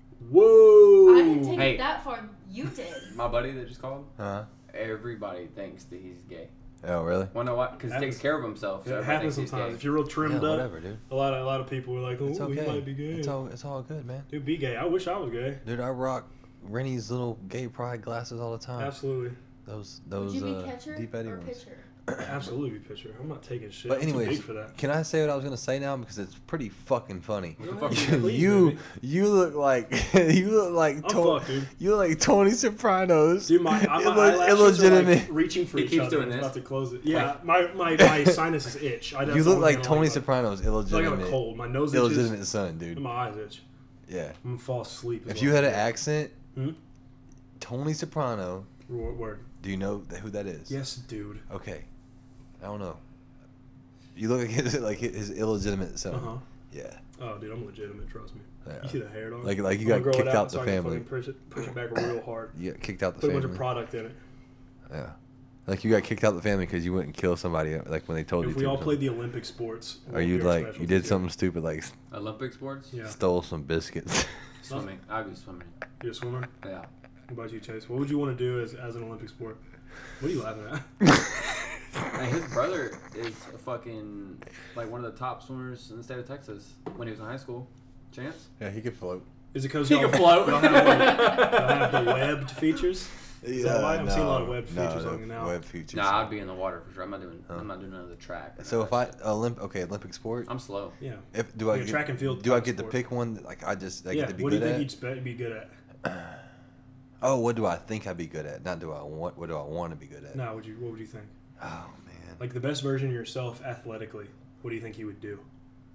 Whoa. I didn't take Hey. it that far. You did. My buddy that just called. Huh? Everybody thinks that he's gay. Oh, really? Wanna know what? Because he Happens. takes care of himself. So It everybody happens thinks he's sometimes. gay. If you're real trimmed Yeah, up, whatever, dude. a lot of people are like, oh, It's he okay. might be gay. It's all good, man. Dude, be gay. I wish I was gay. Dude, I rock Rennie's little gay pride glasses all the time. Absolutely. Those Would you be catcher deep Eddie or ones. pitcher? Absolutely, pitcher. I'm not taking shit. But I'm too anyways, big for that. can I say what I was gonna say now because it's pretty fucking funny. Go fuck ahead, please, you baby. you look like you look like I'm fucked, dude. you look like Tony Sopranos. Dude, my eyelashes illegitimate. are like reaching for He each keeps other. doing I'm this. about to close it. Yeah, my sinuses itch. You look like Tony Sopranos, I have a illegitimate, cold. My nose itches. illegitimate son, And dude. my eyes itch. Yeah. I'm gonna fall asleep. If you had an accent, Hmm? Tony Soprano. Word. Do you know who that is? Yes, dude. Okay. I don't know. You look like his illegitimate son. Uh huh. Yeah. Oh, dude, I'm legitimate. Trust me. Yeah. You see the hair, dog? Like you I'm gonna got grow it kicked out so the I can family. fucking push it back real hard. You got kicked out the Put a bunch family. of product in it. Yeah. Like you got kicked out the family because you wouldn't kill somebody like when they told you If to. we or all something. played the Olympic sports, Or you like you did something stupid like Olympic sports? Yeah. stole some biscuits. Swimming. I'd be swimming. You're a swimmer. Yeah. What about you, Chase? What would you want to do as an Olympic sport? What are you laughing at? Hey, his brother is a fucking like one of the top swimmers in the state of Texas when he was in high school. Chance? Yeah, he could float. Is it because He y'all can float. y'all have the webbed features? Is that why? I'm seeing a lot of webbed features no, on you now. Web features. Nah, I'd be in the water for sure. I'm not doing none of the track. So if Olympic sport, I'm slow. Yeah. if do I Yeah, get, track and field do I type get to sport. pick one that, like I get Yeah. to be What do you good think at? you'd be good at? Oh, what do I think I'd be good at? Not do I want. What do I want to be good at? No, what would you think? Oh man. Like the best version of yourself athletically. What do you think you would do?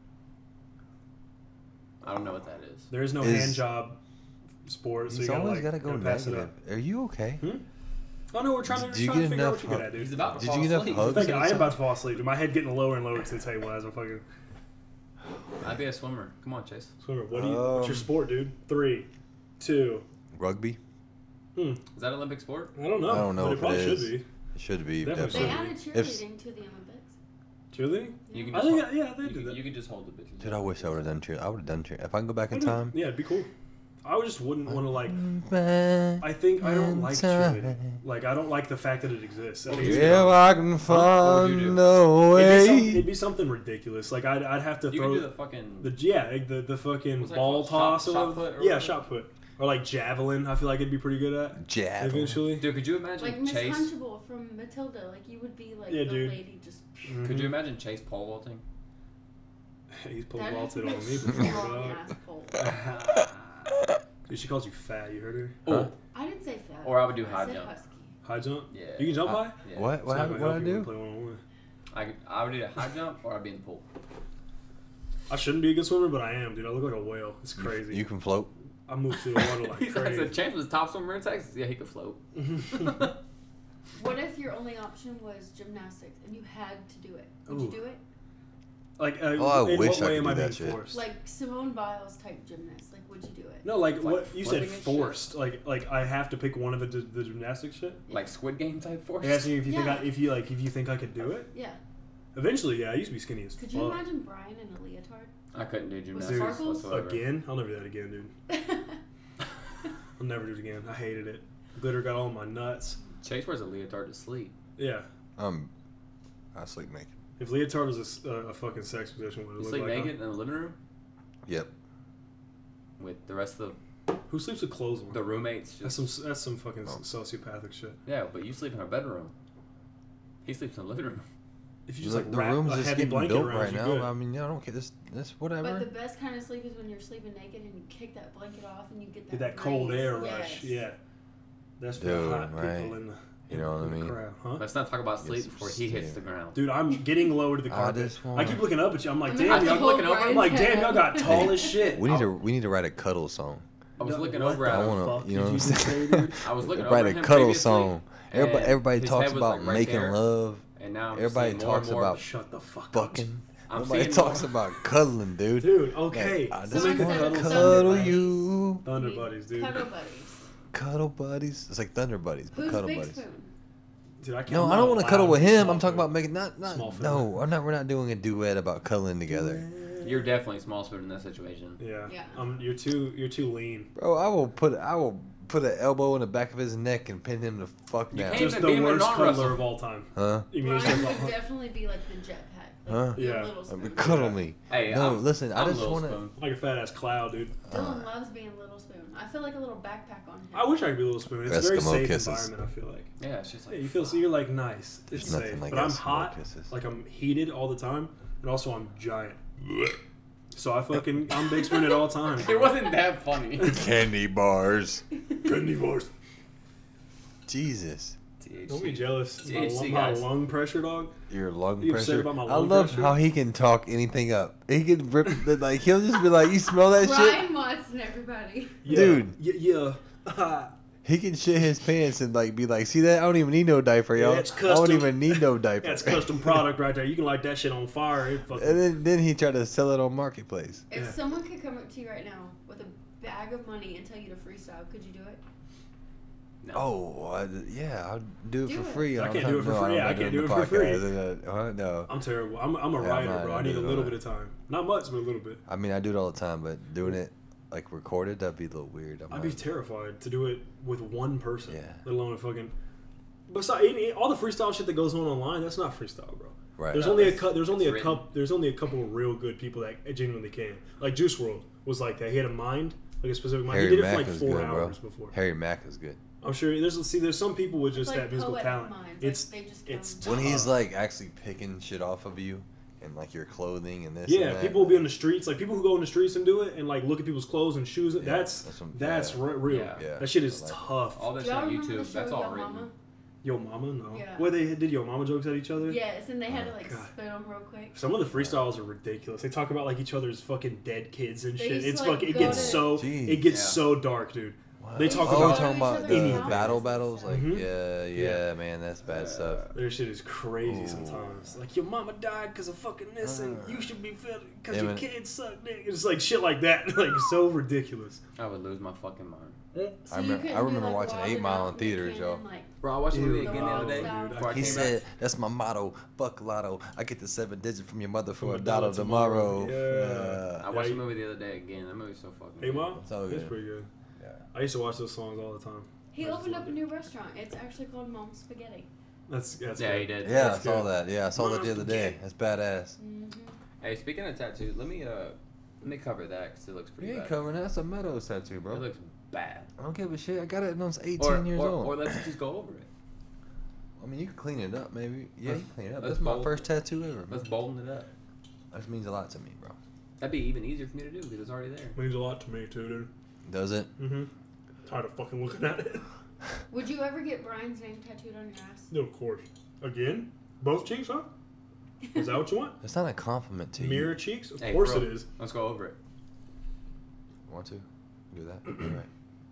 I don't know what that is. There is no Is- hand job sport, so He's you gotta always like got to go pass it negative. up. Are you okay? Oh no, we're trying to, Did just you trying to get figure out enough what you're good at, dude. He's about to Did fall you get enough asleep. hugs? Thank you. I am Something? about to fall asleep. Dude. My head getting lower and lower to the table as I'm fucking I'd be a swimmer. Come on, Chase. swimmer. What's your sport, dude? 3, 2. Rugby? Is that Olympic sport? I don't know. I don't know But if it probably it should is. be. It should be. Definitely They Definitely. added If- cheerleading to the Olympics. Cheerleading? You can I just think hold, yeah, they you, did can, that. you can just hold the bitches. Dude, I wish I would have done cheer. I would have done cheer. If I can go back in I don't- time. Yeah, it'd be cool. I just wouldn't want to like. Back I think I don't like in time. cheerleading. Like I don't like the fact that it exists. I think Yeah, it's If dumb. I can What would you find do? a It'd way. be something ridiculous. Like I'd have to You throw can do the fucking. the fucking What's that ball called? toss Shot or put whatever. or Yeah, whatever? shot put or like javelin. I feel like it'd be pretty good at Jab. eventually. Dude, could you imagine Like Miss Chase? Hunchable from Matilda. Like you would be like Yeah, the dude. lady just. Could you imagine Chase pole vaulting? He's pole That vaulted is on a me strong before. ass pole. Dog. Dude, she calls you fat. You heard her? Oh, I didn't say fat. Or I would do high said jump. Husky. High jump. yeah. You can jump Uh, high. Yeah. What? It's What? not gonna What I help you when do? we play one-on-one. I would do a high jump or I'd be in the pool. I shouldn't be a good swimmer, but I am, dude. I look like a whale. It's crazy. You can float. I move through the water like He's like, crazy. the Chance was the top swimmer in Texas. Yeah, he could float. What if your only option was gymnastics and you had to do it? Would you Ooh. do it? Like, Oh, I in wish what I way could am do I being that shit. forced? Like Simone Biles type gymnast. Like, would you do it? No, like Like what you said, flipping and shit? forced. Like I have to pick one of the gymnastics shit. Like Squid Game type force. You're asking if you Yeah. think if you think I could do it. Yeah. Eventually, yeah. I used to be skinny as Could fuck. you imagine Brian in a leotard? I couldn't do With gymnastics sparkles? whatsoever. Again? I'll never do that again, dude. I'll never do it again. I hated it. Glitter got all in my nuts. Chase wears a leotard to sleep. Yeah. I sleep naked. If leotard was a fucking sex position, what it You look sleep like? naked in the living room Yep. with the rest of Who sleeps with clothes on? the roommates. That's Just, some fucking Oh. sociopathic shit. yeah, but you sleep in a bedroom. He sleeps in the living room. If you just like the wrap room's a just heavy getting blanket built around right you, now. good. I mean, yeah, I don't care. This whatever. But the best kind of sleep is when you're sleeping naked and you kick that blanket off and you get Get that that cold breeze. air Yes. rush. Yeah. That's for Dude, the hot right. people in the, You know what I in the mean? crowd, huh? Let's not talk about Get sleep some before he hits steam. the ground. Dude, I'm getting lower to the I carpet. just I want- keep looking up at you. I'm like, I'm damn, gonna have y'all to hold looking over. I'm Brian's like, damn, head y'all got up. tall as shit. We need to write a cuddle song. I was looking What over the at I him. wanna- fuck you know did what I'm just saying? say, dude? I was looking over Write at a him cuddle previously, song. Everybody his talks head was, about like, right making there, love. And now I'm Everybody seeing more talks and more. about Shut the fuck up. Fucking. I'm Nobody seeing talks more. about cuddling, dude. Dude, okay. I We'll just make a Someone want said to cuddle Thunder cuddle Buddies. you. Thunder You buddies, dude. Cuddle buddies. Cuddle buddies. It's like Thunder Buddies, but Who's cuddle Big buddies. Spoon? Dude, I can't. No, I'm I not don't want to cuddle allowed with to him. small I'm talking food. about making not Small food. no. We're not doing a duet about cuddling together, You're definitely small spoon in that situation. Yeah. Yeah. You're too lean. bro. I will put an elbow in the back of his neck and pin him the fuck You down. can't Just even the beat him in worst arm cuddler wrestle. of all time. Huh? You mean Brian it's would just definitely be like the jetpack. Huh? Like the Yeah. little spoon. Cuddle me. Hey, No, I'm, listen. I I'm just Little want to. Spoon. like a fat ass cloud, dude. Dylan loves being little spoon. I feel like a little backpack on him. I wish I could be a little spoon. It's a very Eskimo safe kisses. environment. I feel like. Yeah, it's just like Yeah, you feel so you're like nice. It's There's nothing safe, like but I'm Eskimo hot. kisses. Like I'm heated all the time, and also I'm giant. So I'm big spoon at all times. It wasn't that funny. Candy bars. Candy bars. Jesus. Don't be jealous. THC, My guys. lung pressure, dog. Your lung You upset pressure. about my I lung love pressure? how he can talk anything up. He can rip like he'll just be like, "You smell that shit?" Brian Watson, everybody. Yeah. Dude. Yeah. He can shit his pants and like be like, "See that? I don't even need no diper, Yeah, y'all. it's I don't custom. even need no diaper." That's custom product right there. You can light that shit on fire. It fucking, And then he tried to sell it on Marketplace. If Yeah. someone could come up to you right now with a bag of money and tell you to freestyle, could you do it? No. Oh, yeah, I'll do it Do for it. free. I all can't the do it time. for No, free. I'm Yeah, not I can't doing do the it for free. podcast. No. I'm terrible. I'm a Yeah, I'm writer, not bro. I gonna need do a it. little bit of time. Not much, but a little bit. I mean, I do it all the time, but doing it like recorded, that'd be a little weird. I'd be terrified to do it with one person. Yeah. Let alone a fucking. Besides, all the freestyle shit that goes on online, that's not freestyle, bro. Right. There's No, only a it's- there's only a it's couple there's only a couple of real good people that genuinely can. Like Juice WRLD was like that. He had a mind, like a specific mind. Harry He did it Mack for like was 4 good, bro. hours before. Harry Mack is good. I'm sure there's some people with just It's like that musical poetic talent. minds. It's Like, they just it's come- When he's tough. like actually picking shit off of you and like your clothing and this. Yeah, and that. people will be on the streets. Like people who go in the streets and do it, and like look at people's clothes and shoes. Yeah, that's that's what- real. Yeah. Yeah. That shit is I like it. tough. All that Do shit y'all on remember the YouTube, show that's all Yo written. Mama? Yo Mama, no. Yeah. Where they did Yo Mama jokes at each other? Yes, and they had to like God. spit them real quick. Some of the freestyles are ridiculous. They talk about like each other's fucking dead kids and They shit. used to, It's like, fucking it go gets to- so Jeez. it gets Yeah. so dark, dude. What? They talk oh, about we're talking about each the other's anything. battle battles. Like, Mhm. yeah, Yeah. man, that's bad stuff. Their shit is crazy Ooh. sometimes. Like your mama died because of fucking this, and you should be fed because your Eminem. kids suck dick. It's like shit like that. Like so ridiculous. I would lose my fucking mind. So I you remember- couldn't I do, remember like, watching Wild 8 and Mile Out in theaters, Canon, y'all. like, Bro, I watched the movie Ew. again the other day. Dude, Before I He came said, back. "That's my motto. Fuck lotto. I get the 7 digit from your mother for From a dollar tomorrow." Yeah. I watched Yeah, the movie the other day again. That movie's so fucking Hey good. mom, It's all it's good. pretty good. Yeah. I used to watch those songs all the time. He I just opened up loved a it. new restaurant. It's actually called Mom's Spaghetti. That's Yeah, good. he did. Yeah, I That's saw good. that. Yeah, I saw that the other day. Mom, That's badass. Hey, speaking of tattoos, let me cover that because it looks pretty You ain't bad. covering that. That's a Meadows tattoo, It bro. looks bad. I don't give a shit. I got it when I was 18 Or, years or, old. or let's just go over it. I mean, you can clean it up, maybe. Yeah, you can clean it up. Let's That's my bold- first tattoo ever. Let's Man. bolden it up. That means a lot to me, bro. That'd be even easier for me to do because it's already there. Means a lot to me too, dude. Does it? Mm-hmm. Tired of fucking looking at it. Would you ever get Brian's name tattooed on your ass? No, of course. Again? Both cheeks, huh? Is that what you want? It's not a compliment to Mirror you. cheeks? Of Hey, course bro. it is. Let's go over it. Want to? Do that? All right.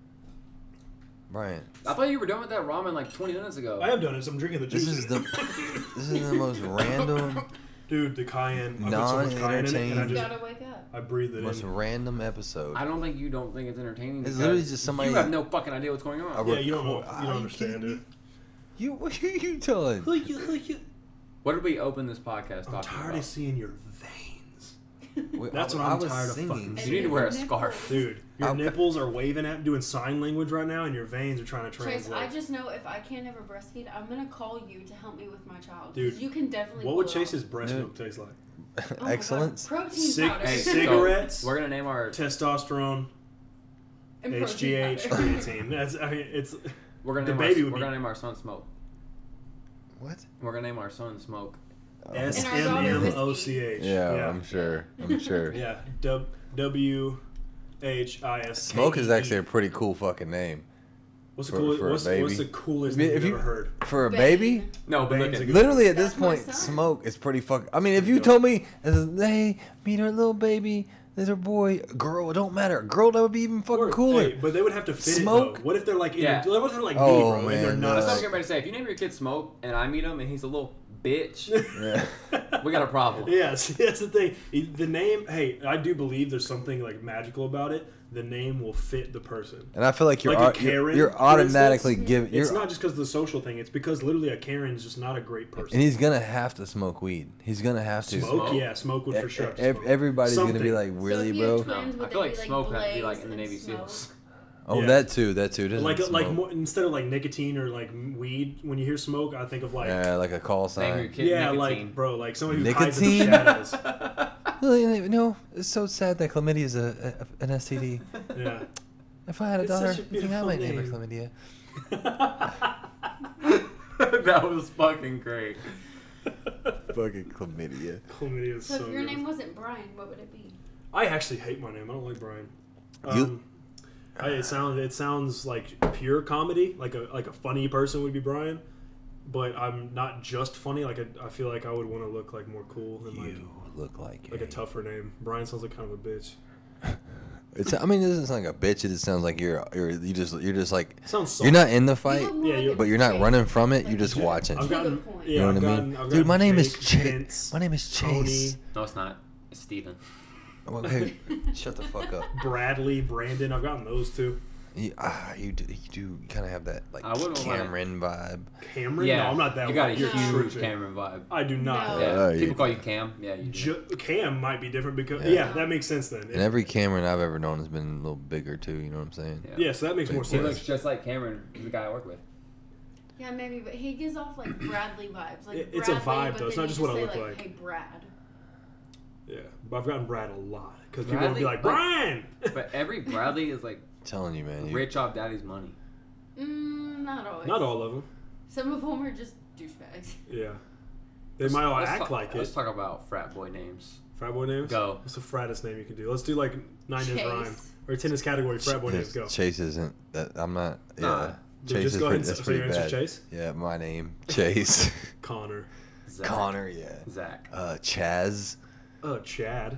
Brian, I thought you were done with that ramen like 20 minutes ago. I have done it, so I'm drinking the juice. this is the most random, Dude, the cayenne. I put so much cayenne in it, and I You Non-entertaining- just gotta wake up. I breathe it most in. random episode. I don't think you don't think it's entertaining. It's because literally just somebody- You have no fucking idea what's going on. I Yeah, you don't know. record- You don't Are understand, kidding me? dude. You what are you telling? What did we open this podcast I'm talking tired about? of seeing your veins. That's what I'm tired of fucking You need to wear a scarf. Dude, your I'm- nipples are waving at, doing sign language right now, and your veins are trying to Chase, translate. I just know if I can't ever breastfeed, I'm gonna call you to help me with my child. Dude, you can definitely. What would pull it Chase's off. breast Dude. milk taste like? Oh my Excellence. God. Protein powder. Hey, Cigarettes. We're gonna name our Testosterone, And protein HGH, powder. creatine. That's, I mean, it's. we're gonna The name baby our, would we're be- gonna name our son Smoke. What? We're gonna name our son Smoke. SMMOCH. Yeah, I'm sure. I'm sure. Yeah. WHIS. Smoke is actually a pretty cool fucking name. What's the for- coolest? for a What's baby. the coolest I mean, name if you've you- ever heard? For a Bane. baby? No, but look Bane's at a good- Literally at this That's my point, son. Smoke is pretty fucking. I mean, if you told me, hey, meet our little baby, little boy, girl, it don't matter. Girl, that would be even fucking Or- cooler. hey, but they would have to fit Smoke? it though. What if they're like, Yeah. what if they're like Oh, me, bro, and they're man, not? That's what I no. was getting ready to say. If you name your kid Smoke and I meet him and he's a little bitch, Yeah. we got a problem. Yes, that's the thing. The name, hey, I do believe there's something like magical about it. The name will fit the person. And I feel like you're Like a Karen, you're for automatically instance, giving. It's You're, not just because of the social thing. It's because literally a Karen is just not a great person. and he's gonna have to smoke weed. He's gonna have to. Smoke, Smoke? yeah, smoke would for sure. have to smoke. Everybody's gonna be Something. like, really, so if you bro? Have No, twins, I would feel they like be Smoke had to be Blaze like in the and Navy Smoke? SEALs. Oh, Yeah. that too. That too. Doesn't Like smoke. more, instead of like nicotine or like weed, when you hear smoke, I think of like Yeah, like a call Name your sign. kid yeah, nicotine. like bro, like somebody who hides in the Nicotine? shadows. No, it's so sad that chlamydia is an STD. Yeah. If I had a It's daughter, such a I think I beautiful might name her name. chlamydia. That was fucking great. Fucking chlamydia. Chlamydia is So so if your good. name wasn't Brian, what would it be? I actually hate my name. I don't like Brian. You- It sounds like pure comedy. Like a funny person would be Brian, but I'm not just funny. Like I feel like I would want to look like more cool and You look like like a tougher name. Brian sounds like kind of a bitch. It's. I mean, it doesn't sound like a bitch. It just sounds like you're just like Sounds soft. you're not in the You fight, look more Yeah, like you're- a but you're not Jake. running from it. Like You're just Jake. watching. I've gotten, Good point. yeah, You know I've what I mean? gotten, I've Dude, gotten my name is Jake, Chase. Vince, My name is Chase. No, it's not. It's Steven. Okay, shut the fuck up. Bradley, Brandon. I've gotten those two. You do kind of have that like I wouldn't want- Cameron vibe. Cameron? Yeah, No, I'm not that You got a one. You're huge tripping. Cameron vibe. I do not. No. Yeah, Oh, people you- call you Cam. Yeah, you do. Cam might be different because Yeah. yeah, that makes sense then. And every Cameron I've ever known has been a little bigger too. You know what I'm saying? Yeah. Yeah, so that makes more He Big looks sense. just like Cameron, the guy I work with. Yeah, maybe, but he gives off like Bradley vibes. Like It's a Bradley, vibe, but though. It's then not you just what I say, look like. Hey, Brad. Yeah, but I've gotten Brad a lot because people would be Bradley, like, like- Brian. But every Bradley is like I'm telling you, man. rich off daddy's money. Not always. Not all of them. Some of them are just douchebags. Yeah, they might all Let's act talk- like Let's it. talk about frat boy names. Frat boy names. Go. What's the frattest name you can do? Let's do like 9 Chase. days rhyme or tennis category. Frat boy names. Go. Chase isn't that. I'm not. Yeah. Nah. Dude, Chase just is go ahead. pretty, And, that's so pretty your answer's bad. Chase. Yeah, my name Chase. Connor. Zach. Connor. Yeah. Zach. Chaz. Chad.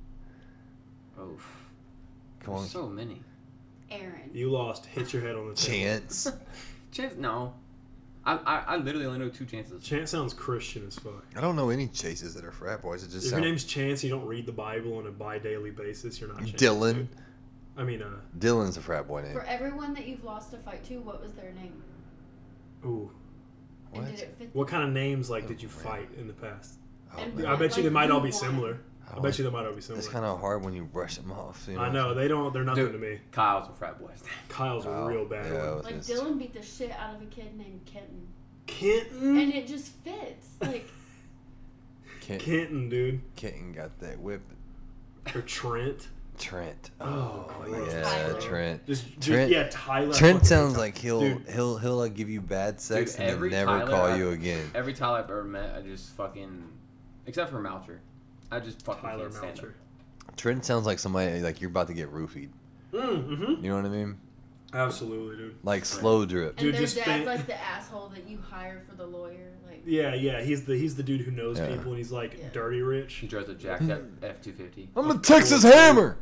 Oh, Come on. there's so many. Aaron. You lost. Hit your head on the table. Chance. Chance? No. I literally only know two chances. Chance sounds Christian as fuck. I don't know any Chases that are frat boys. It just If your sounds. name's Chance, you don't read the Bible on a bi-daily basis. You're not Chance. Dylan. dude. I mean, Dylan's a frat boy name. For everyone that you've lost a fight to, what was their name? ooh, And What? did it fit? what kind of names like did you Oh, fight in the past? Oh, And man. I bet you they Like, might who all be won? similar. I bet you they might all be similar. It's kind of hard when you brush them off. You know I what know I'm they don't. They're nothing Dude. to me. Kyle's a frat boy. Kyle's a Oh, real bad yeah. one. Like It's- Dylan beat the shit out of a kid named Kenton, Kenton. and it just fits. Like saying? Kenton, dude, Kenton got that whip. or Trent. Trent. Oh, gross. yeah, Tyler. Trent. Just Trent- yeah, Tyler. Trent fucking sounds Tyler. like he'll Dude. like give you bad sex Dude, and every then never Tyler call I've- you again. Every Tyler I've ever met, I just fucking, except for Moucher, I just fucking Tyler can't stand Moucher. him. Trent sounds like somebody like you're about to get roofied. Mm-hmm. You know what I mean? Absolutely, dude. Like slow drip. and Dude, their just dad's think- like the asshole that you hire for the lawyer. Like Yeah. He's the dude who knows Yeah. people and he's like Yeah. dirty rich. He drives a jacked up F-250. I'm a Texas Hammer.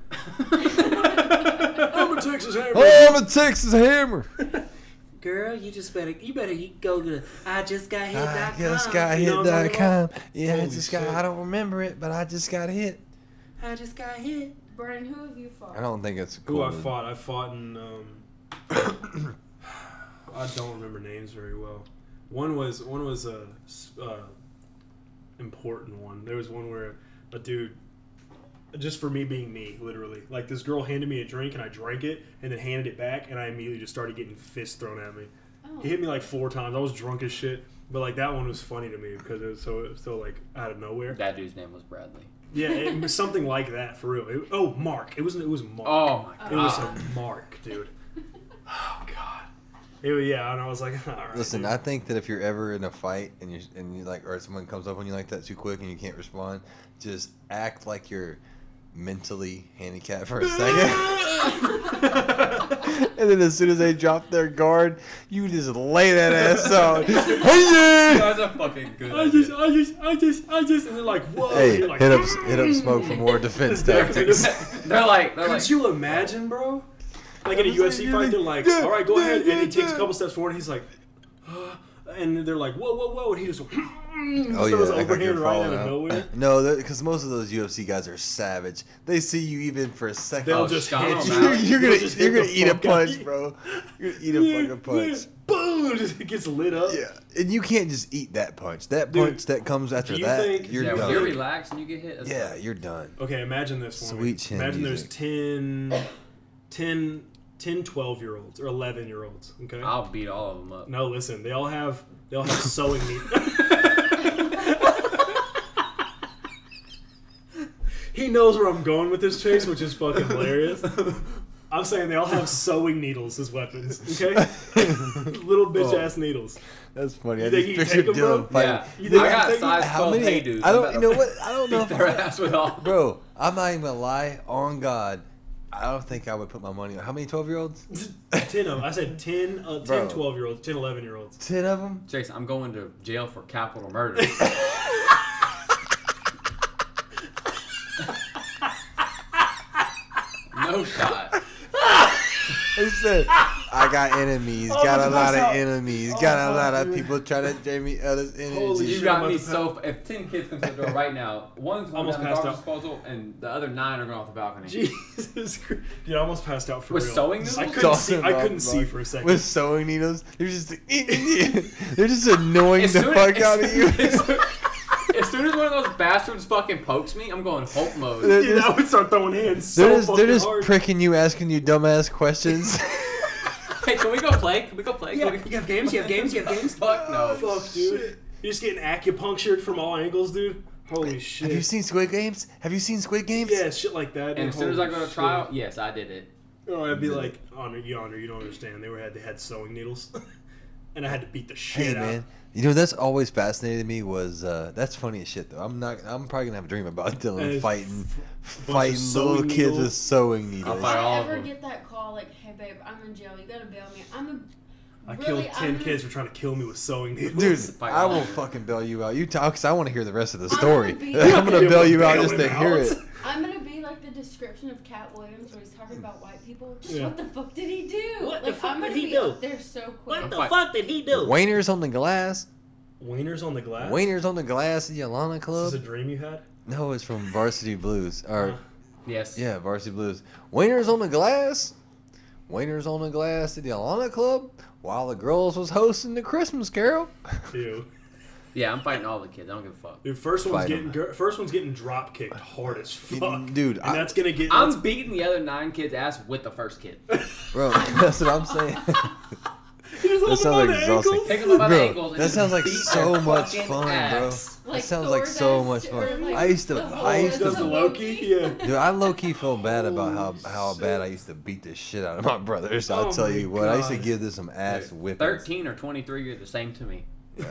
I'm a Texas Hammer. I'm a Texas Hammer. Girl, you better go to I just got You know what I'm talking hit.com. Yeah, I Holy just got. shit. I don't remember it, but I just got hit. I just got hit. Brian, who have you fought? I don't think it's Who cool. I fought? I fought in. I don't remember names very well. One was a important one. There was one where a dude just for me being me, literally. Like, this girl handed me a drink, and I drank it, and then handed it back, and I immediately just started getting fists thrown at me. Oh. He hit me like 4 times. I was drunk as shit. But, like, that one was funny to me because it was so like, out of nowhere. That dude's name was Bradley. Yeah, it was something like that, for real. Mark. It was Mark. Oh my god. It was a Mark, dude. Oh, God. And I was like, all right. Listen, dude. I think that if you're ever in a fight and you like, or someone comes up on you like that too quick and you can't respond, just act like you're mentally handicapped for a second. And then as soon as they drop their guard, you just lay that ass out. That's a fucking good I just, and they're like, whoa. Hey, you're like, hit up Smoke for more defense tactics. They're like, could you imagine, bro? Like in a UFC fight, they're like, all right, go ahead. And he takes a couple steps forward, and he's like, and they're like, whoa. And he just throws an overhand right out of nowhere. No, because most of those UFC guys are savage. They see you even for a second. They'll just Sean hit O'Malley. you. You're gonna eat a fuck out punch, of you. bro. You're gonna eat a fucking punch. Boom! It gets lit up. Yeah, and you can't just eat that punch. That Dude, punch that comes after do you that, think- you're yeah, when done. you're relaxed and you get hit. That's Yeah, like- you're done. Okay, imagine this for me. Sweet chin Imagine music. there's 10 12-year-olds or 11-year-olds. Okay. I'll beat all of them up. No, listen. They all have sewing needles. He knows where I'm going with this, Chase, which is fucking hilarious. I'm saying they all have sewing needles as weapons. Okay. Little bitch ass needles. That's funny. You I think just you pictured take 'em, bro? Dylan fighting. Yeah, You think I I got think- size How 12 many? hey dudes. I don't. You know what? I don't know. Beat their ass with all. Bro, I'm not even gonna lie. On God, I don't think I would put my money on. How many 12-year-olds? 10 of them. I said 10 Bro. 12-year-olds, 10 11-year-olds. 10 of them. Jason, I'm going to jail for capital murder. No shot. He said, I got enemies. Oh, Got a pass lot of out. enemies. Oh, Got a fuck, lot of dude. people trying to drain me others' Holy energy. You shit, got I'm me about to so. If 10 kids come to the door right now, one's going Almost down the passed garbage out. disposal, and the other 9 are going off the balcony. Jesus Christ. Dude, I almost passed out for With real. sewing I needles? couldn't see. Talking I about couldn't see blood. for a second. With sewing needles, they're just they're just annoying As the soon fuck as- out of you. As soon as one of those bastards fucking pokes me, I'm going Hulk mode. Dude, I would start throwing hands They're so just, fucking they're just hard. pricking you, asking you dumbass questions. Hey, can we go play? Can we go play? Yeah, Can we- you have games? You have games? You have games? Fuck no. Fuck, dude. You're just getting acupunctured from all angles, dude. Holy shit. Have you seen Squid Games? Have you seen Squid Games? Yeah, shit like that. And dude. as soon as I Holy go to shit. trial, yes, I did it. Oh, I'd be like, Honor, you don't understand. They had sewing needles, and I had to beat the shit Hey out. man, you know that's always fascinated me was that's funny as shit though. I'm probably gonna have a dream about Dylan And fighting bunch of little sewing kids needles. with sewing I'll needles. fight all I of ever them. get that call like, "Hey babe, I'm in jail. You gotta bail me." I Really, killed 10 I'm- kids for trying to kill me with sewing needles. Dude, Fight I all will of them. fucking bail you out. You talk, cause I want to hear the rest of the I'm story. gonna be- I'm gonna Yeah, bail but you out bail just to him hear out? it. I'm gonna be like the description of Cat Williams where he's talking about white people. Just Yeah. what the fuck did he do? What the like, fuck I'm gonna did he be do? up there so quick. What the Fight. fuck did he do? Wainers on the glass. Wieners on the glass? Wainers on the glass at the Alana Is Club. this a dream you had? No, it's from Varsity Blues. Or Yes. yeah, Varsity Blues. Wainers on the glass. Wainers on the glass at the Alana Club while the girls was hosting the Christmas Carol. Ew. Yeah, I'm fighting all the kids. I don't give a fuck. Dude, first one's Fight 'em. getting drop kicked hard as fuck. Dude, and that's gonna get. I'm beating the other 9 kids' ass with the first kid. Bro, that's what I'm saying. You just That hold sounds him by the exhausting. ankles? Take them up by the Bro, ankles. and that just sounds like beat so their much fucking fun, ass. That sounds like so much fun. Or like I used to- the I used to- Goes to Loki? Yeah. Dude, I low key feel bad about Oh, how bad I used to beat the shit out of my brothers. I'll Oh tell my you what, I used to God. give this some ass whippings. 13 or 23, you're the same to me.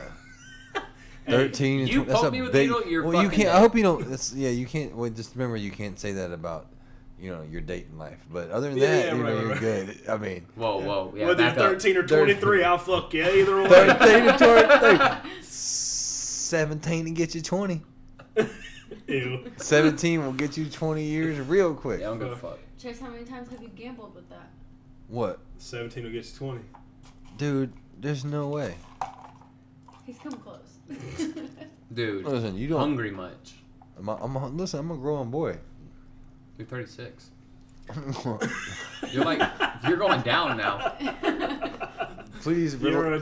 13 and You 20, that's poke a me with a big. needle, you're well, you fucking can't. I dead. hope you don't. You can't. Well, just remember, you can't say that about, your dating life. But other than Yeah, that, yeah, right, you're right. good. I mean, Whoa, whoa. Yeah, Whether you're back up. 13 or 23, I'll fuck you either way. 13 to 23, 17 to get you 20. Ew. 17 will get you 20 years real quick. Yeah, I don't give a fuck. Chase, how many times have you gambled with that? What, 17 will get you 20. dude? There's no way. He's come close. Dude, Listen, you don't. hungry much. Listen, I'm a growing boy. You're 36. You're like, you're going down now. Please, You're a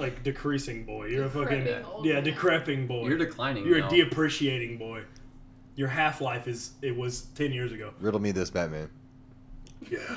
decreasing boy. You're a fucking Decrepit old man. decreping boy. You're declining You're now. a deappreciating boy. Your half-life was 10 years ago. Riddle me this, Batman. Yeah.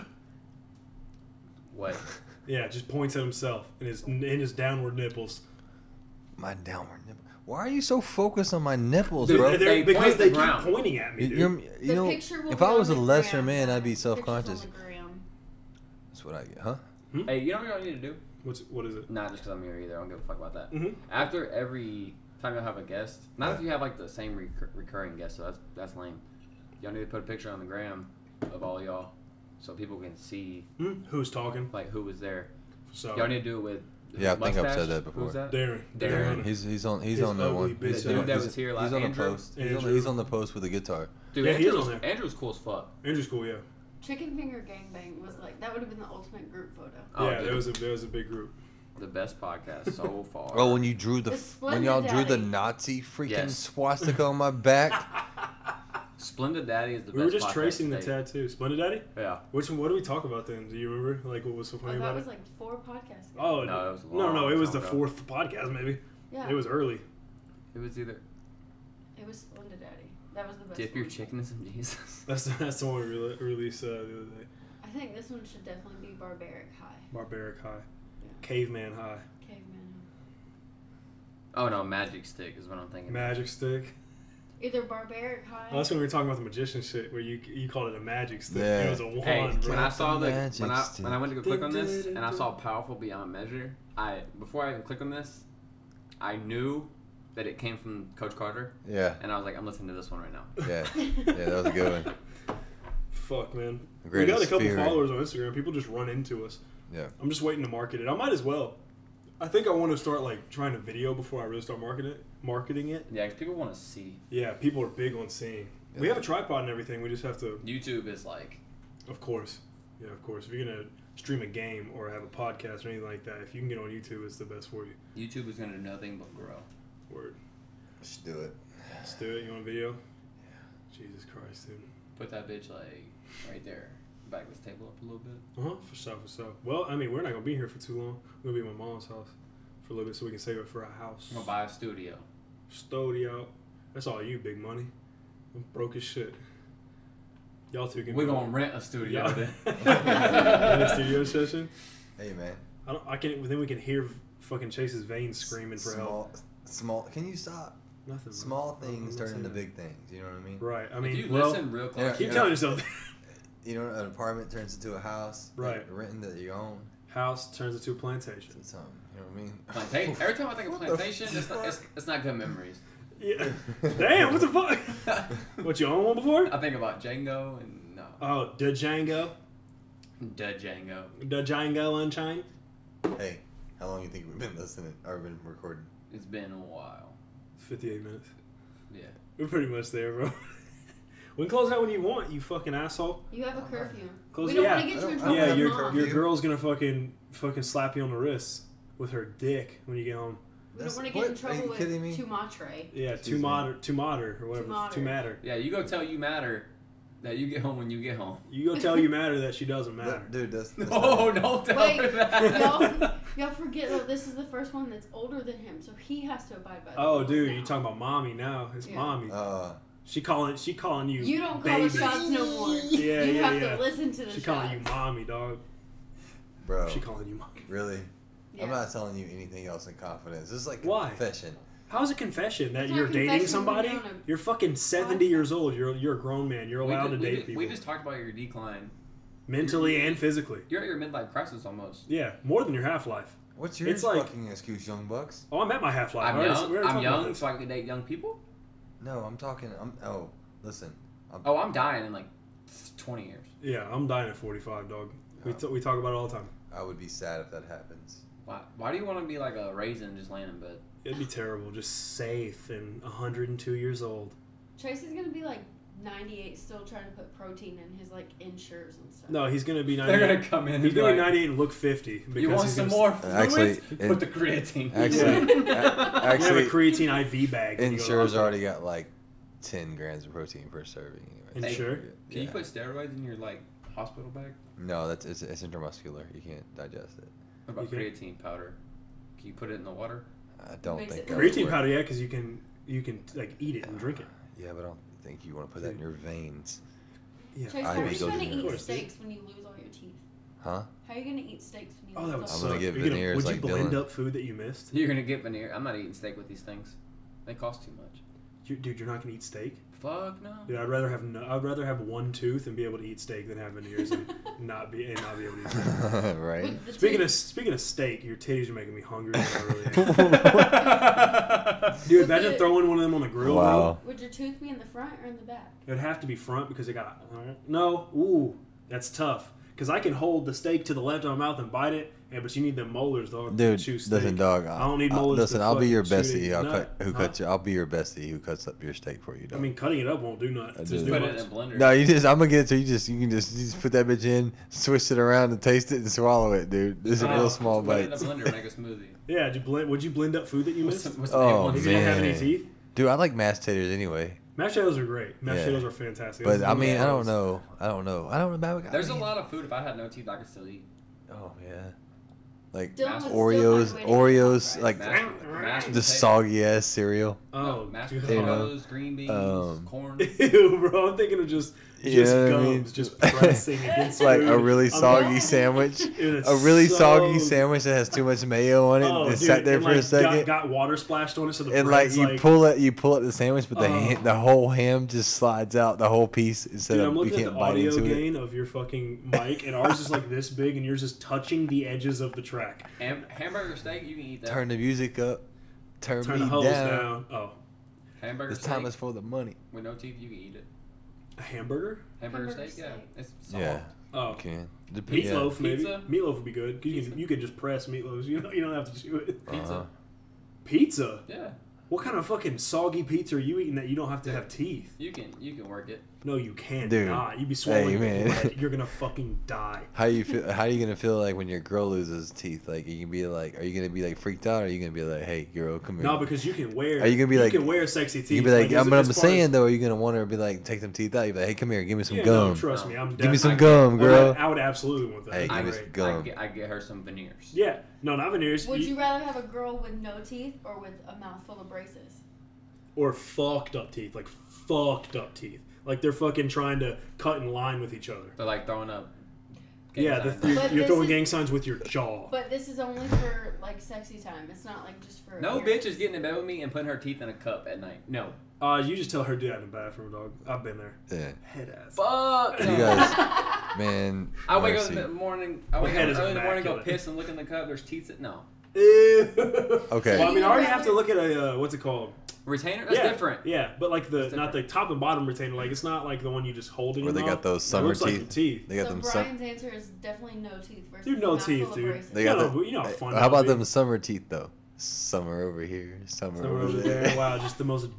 What? Yeah, just points at himself in his downward nipples. My downward nipple. Why are you so focused on my nipples, Dude, bro? They because point at they the keep ground. pointing at me, dude. You The know, picture will if be I was a on the lesser gram. man, I'd be Picture's self-conscious. on the gram. That's what I get, huh? Hey, you know what you need to do? What is it? Not just because I'm here either. I don't give a fuck about that. Mhm. After every time you'll have a guest, not Yeah. if you have like the same recurring guest, so that's lame. Y'all need to put a picture on the gram of all y'all, so people can see Who's talking? like who was there. So Y'all need to do it with. Yeah, I think I've mustache. said that before. Who's that? Darren. Darren. He's on His that ugly one. bitch He's, ass. Dude that was here he's last- on the Andrew? post. Andrew. He's on the post with the guitar. Dude, Yeah, he is Andrew's, on there. Andrew's cool as fuck. Andrew's cool, yeah. Chicken finger gangbang was like that would have been the ultimate group photo. Oh, yeah, dude, there was a big group. the best podcast so far. Oh, when you drew The when Splendid y'all drew the Daddy. Nazi freaking Yes. swastika on my back. Splendid Daddy is the best. We were just podcast tracing the today. tattoo. Splendid Daddy? Yeah. What did we talk about then? Do you remember? Like, what was so Oh, funny that about was it? like 4 podcasts ago. Oh, No, it was a no, long it was the time ago. 4th podcast, maybe. Yeah, It was early. It was either it was Splendid Daddy. That was the best. dip your one. chicken in some Jesus. That's the one we released the other day. I think this one should definitely be Barbaric High. Barbaric High. Yeah. Caveman High. Caveman. Oh no, Magic Stick is what I'm thinking. Magic Stick. Either Barbaric High. Oh, that's when we were talking about the magician shit, where you called it a magic stick. Yeah. It was a wand, Hey, bro. when I saw the Magic when I stick. went to go click on this and I saw powerful beyond measure, before I even clicked on this, I knew that it came from Coach Carter, Yeah, and I was like, I'm listening to this one right now. yeah, yeah. That was a good one. Fuck, man. The We got a greatest couple spirit. followers on Instagram. People just run into us. Yeah. I'm just waiting to market it. I might as well. I think I want to start like trying to video before I really start marketing it. Yeah, 'cause people want to see. Yeah, people are big on seeing. We Yeah. have a tripod and everything. We just have to, YouTube is like, of course. Yeah, of course. If you're gonna stream a game or have a podcast or anything like that, if you can get on YouTube, it's the best for you. YouTube is gonna do nothing but grow. Word. Let's do it. Let's do it. You want a video? Jesus Christ, dude. Put that bitch like right there. Back this table up a little bit. For sure. Well, I mean, we're not gonna be here for too long. We're gonna be at my mom's house for a little bit so we can save it for a house. I'm gonna buy a studio. Studio. That's all you, big money. I'm broke as shit. Y'all two can We're go. gonna rent a studio. Yeah. then. In a studio session. Hey man. I can. Then we can hear fucking Chase's veins screaming for help. Small. Can you stop? Nothing. bro. Small I'm things not turn saying into that. big things. You know what I mean? Right. I If mean, you well, listen real close, Yeah, keep yeah. telling yourself. You know, an apartment turns into a house. Right. Renting that you own. House turns into a plantation. It's something. You know what I mean? plantation. Every time I think of What the plantation, it's not good memories. Yeah. Damn. What the fuck? What, you own one before? I think about Django and no, Oh, the Django. Django. The Django Unchained. Hey, how long you think we've been listening or been recording? It's been a while. 58 minutes. Yeah. We're pretty much there, bro. We can close out when you want, you fucking asshole. You have a curfew. Close- We don't yeah. want to get you in I don't- trouble Yeah, with your mom. your girl's gonna fucking slap you on the wrists with her dick when you get home. We don't want to What? get in Are trouble you with kidding me? too matre. Yeah, Excuse too me. matter or whatever. Too Too matter. Yeah, you go tell you matter that you get home when you get home. You go tell you matter that she doesn't matter. Dude, that's No, not- don't tell Wait, her that. y'all forget though. This is the first one that's older than him, so he has to abide by. the Oh, rules dude, now. you talking about mommy now? It's Yeah. mommy. She calling you. You don't call baby. the shots no more. Yeah, you yeah, have yeah. to listen to the She shots. calling you mommy, dog. Bro, She calling you mommy. really? Yeah. I'm not telling you anything else in confidence. This is like Why? confession. How's a confession that It's not you're a dating confession somebody? when you're on a You're fucking 70 podcast. years old. You're a grown man. You're allowed to date people We just talked about your decline. mentally and physically. You're at your midlife crisis almost. Yeah, more than your half life. What's your It's like- fucking excuse, young bucks? Oh, I'm at my half life. I'm We young. already I'm talked about young, this. so I can date young people. No, I'm talking. Listen. Oh, I'm dying in like 20 years. Yeah, I'm dying at 45, dog. We Oh. we talk about it all the time. I would be sad if that happens. Why do you want to be like a raisin just laying in bed? It'd be terrible. Just safe and 102 years old. Chase is gonna be like 98, still trying to put protein in his like insures and stuff. No, he's gonna be They're 98. gonna come in. He's and be gonna be like, 98 and look 50. Because You want he's some gonna, more fluids? Actually, Put the creatine. Actually, We have a actually, creatine IV bag. when you go to the Insure's hospital. already got like 10 grams of protein per serving. Anyway. Insure? Can you put steroids in your like hospital bag? No, it's intramuscular. You can't digest it. What about You can- creatine powder? Can you put it in the water? I don't Makes think it that would Creatine work. powder, yeah, because you can like eat it and drink it. Yeah, but I don't think you want to put that in your veins. Yeah. Chase, I how are eat you those gonna in there. eat Of course, dude. steaks when you lose all your teeth? Huh? How are you gonna eat steaks when you Oh, lose that would all I'm suck. gonna get Are you veneers would you like blend Dylan. up food that you missed? You're gonna get veneer. I'm not eating steak with these things. They cost too much. Dude, you're not gonna eat steak? Fuck no. Dude, I'd rather have one tooth and be able to eat steak than have veneers and not be able to eat steak. Right. With the Speaking of steak, your titties are making me hungry. Than I really am. Dude, imagine throwing one of them on the grill. Wow. Would your tooth be in the front or in the back? It'd have to be front because it got no. Ooh, that's tough. Because I can hold the steak to the left of my mouth and bite it, but you need them molars, dog. Dude, to chew steak. listen, dog. I don't need molars. Listen, to I'll be your fucking shoot bestie. a I'll nut. cut. Who Huh? cuts? I'll be your bestie who cuts up your steak for you, I dog. mean, cutting it up won't do nothing. I Just do. do Put it much. in a blender. No, I'm gonna get it so you can just put that bitch in, switch it around, and taste it and swallow it, dude. This is Oh, real small Put it in a bites. blender, make a smoothie. Yeah, would you blend up food that you missed? What's Oh, If you didn't have any man. teeth? Dude, I like mashed taters anyway. Mashed potatoes are great. Mashed Yeah. potatoes are fantastic. But That's I one of mean, the I don't ones. know. I don't know. There's a lot of food. If I had no teeth, I could still eat. Oh yeah, like Dylan would still Oreos, find a way to Oreos, eat, like right? Mashed the potatoes. soggy ass cereal. Oh, mashed dude. potatoes, green beans, corn. Ew, bro. I'm thinking of just You know what I gums mean? just pressing against Like food. a really I'm soggy like- sandwich. Dude, it's A really so- soggy sandwich that has too much mayo on it. Oh, and dude, sat there and, for a like, second. Got water splashed on it, so the And like bread's you pull up the sandwich, but Oh. the whole ham just slides out, the whole piece instead Dude, I'm of you looking at can't the bite audio into it. gain of your fucking mic, and ours is like this big, and yours is touching the edges of the track. Hamburger steak, you can eat that. Turn the music up, turn Turn me the hose down. down. Oh, Hamburger This steak time is for the money. with no teeth, you can eat it. a hamburger? Hamburger Hamburger steak, yeah, steak. it's soft. Yeah, Oh, you can. meatloaf maybe. Pizza? Meatloaf would be good. 'Cause you can just press meatloaf. You don't have to chew it. Pizza. Uh-huh. Pizza. Yeah, What kind of fucking soggy pizza are you eating that you don't have to have teeth? you can work it. No, you can't. Dude. Not. You'd be swallowing Hey, man. bread. You're gonna fucking die. How you feel? How are you gonna feel like when your girl loses teeth? Like you can be like, are you gonna be like freaked out? Or are you gonna be like, hey girl, come here? No, because you can wear. Are you gonna be like- You can wear sexy teeth. you can be like, as- I'm as far saying as- though, are you gonna want her to be like, take them teeth out? You be like, hey, come here, give me some Yeah, gum. no, trust me, I'm Give me some definitely- gum, girl. I would absolutely want that. Hey, That'd give be me great. some gum. I get her some veneers. Yeah, no, not veneers. Would you rather have a girl with no teeth or with a mouthful of braces? Or fucked up teeth, like fucked up teeth, like they're fucking trying to cut in line with each other. They're like throwing up. gang Yeah, signs. you're But you're this throwing is- gang signs with your jaw. But this is only for like sexy time. It's not like just for. No appearance. bitch is getting in bed with me and putting her teeth in a cup at night. No. You just tell her to do that in the bathroom, dog. I've been there. Yeah. Head ass. Fuck. You guys, man. I wake up mercy. in the morning. I My wake head up is early in the morning, go immaculate. piss and look in the cup. There's teeth. No. Ew. Okay. Well, I mean, I already You have to look at a what's it called? Retainer. That's yeah, different. Yeah, but like the That's not the top and bottom retainer. Like it's not like the one you just hold in Where your they mouth. got those It summer looks like teeth. your teeth. They got So them. Brian's answer is definitely no teeth versus Dude, no a mouthful teeth, of dude. braces. They got No, the, but you know how fun How that about would be. them summer teeth though? Summer over here, summer Somewhere over over there. there. Wow, just the most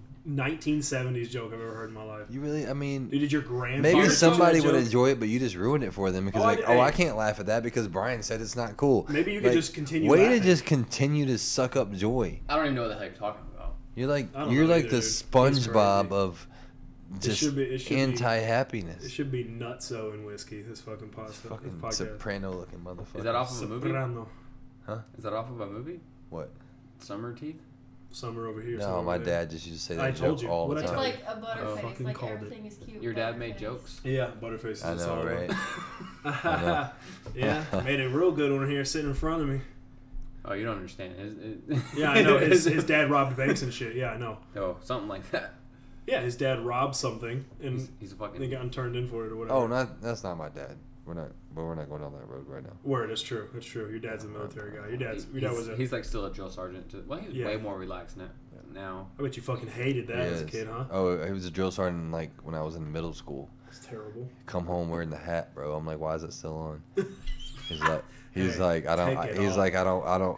1970s joke I've ever heard in my life. You really? I mean, Dude, did your grandfather? maybe tell somebody that would joke? enjoy it, but you just ruined it for them because Oh, like, I- I can't laugh at that because Brian said it's not cool. Maybe you could Like, just continue Way laughing. to just continue to suck up joy. I don't even know what the hell you're talking about. You're like I don't you're know like either, the dude. He's SpongeBob crazy. of just should be- it should be- anti-happiness. It should be nutso and whiskey. This fucking pasta. Fucking this podcast. soprano-looking motherfucker. Is that off of a movie? Soprano. Is that off of a movie? What? Summer teeth? Summer over here. No, summer my over there. dad just used to say I that told joke you. all the What'd I It's time. tell like a butterface. fucking Like called it. everything is cute. Your dad made butterface. jokes? Yeah, Butterface. I is know, all right? about. Yeah, made it real good on here sitting in front of me. Oh, you don't understand. Yeah, I know. His dad robbed banks and shit. Yeah, I know. Oh, something like that. Yeah, his dad robbed something and He's a they fucking. got turned in for it or whatever. Oh, that's not my dad. We're not going down that road right now. Word, it's true. It's true. Your dad's a military guy. Your dad was a. He's like still a drill sergeant. Well, he's Yeah. way more relaxed now. I bet you fucking hated that as a Yes. kid, huh? Oh, he was a drill sergeant like when I was in middle school. It's terrible. Come home wearing the hat, bro. I'm like, why is it still on? He's like, Hey, like, I don't. take it He's off. like, I don't.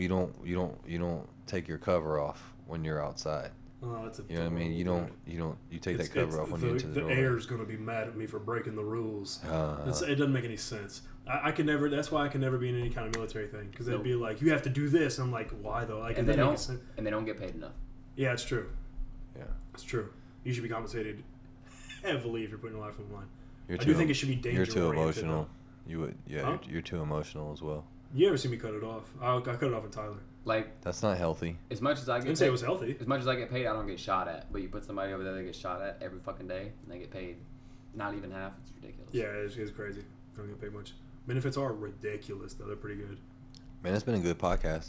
You don't take your cover off when you're outside. Oh, that's a. You know what I mean? You take that cover off when you're into the door. air's gonna be mad at me for breaking the rules. Uh-huh. It doesn't make any sense. I can never. That's why I can never be in any kind of military thing because they'd Nope. be like, you have to do this. And I'm like, why though? Like, And it they doesn't make don't. sense. And they don't get paid enough. Yeah, it's true. Yeah. It's true. You should be compensated heavily if you're putting your life on the line. You're I do think it should be danger You're too oriented, emotional. You would. Yeah. Huh? You're too emotional as well. You ever see me cut it off? I cut it off with Tyler. Like, That's not healthy. as much as I I get didn't say it paid, was healthy. as much as I get paid, I don't get shot at. But you put somebody over there that gets shot at every fucking day, and they get paid not even half. It's ridiculous. Yeah, it's crazy. I don't get paid much. Benefits are ridiculous, though. They're pretty good. Man, it's been a good podcast.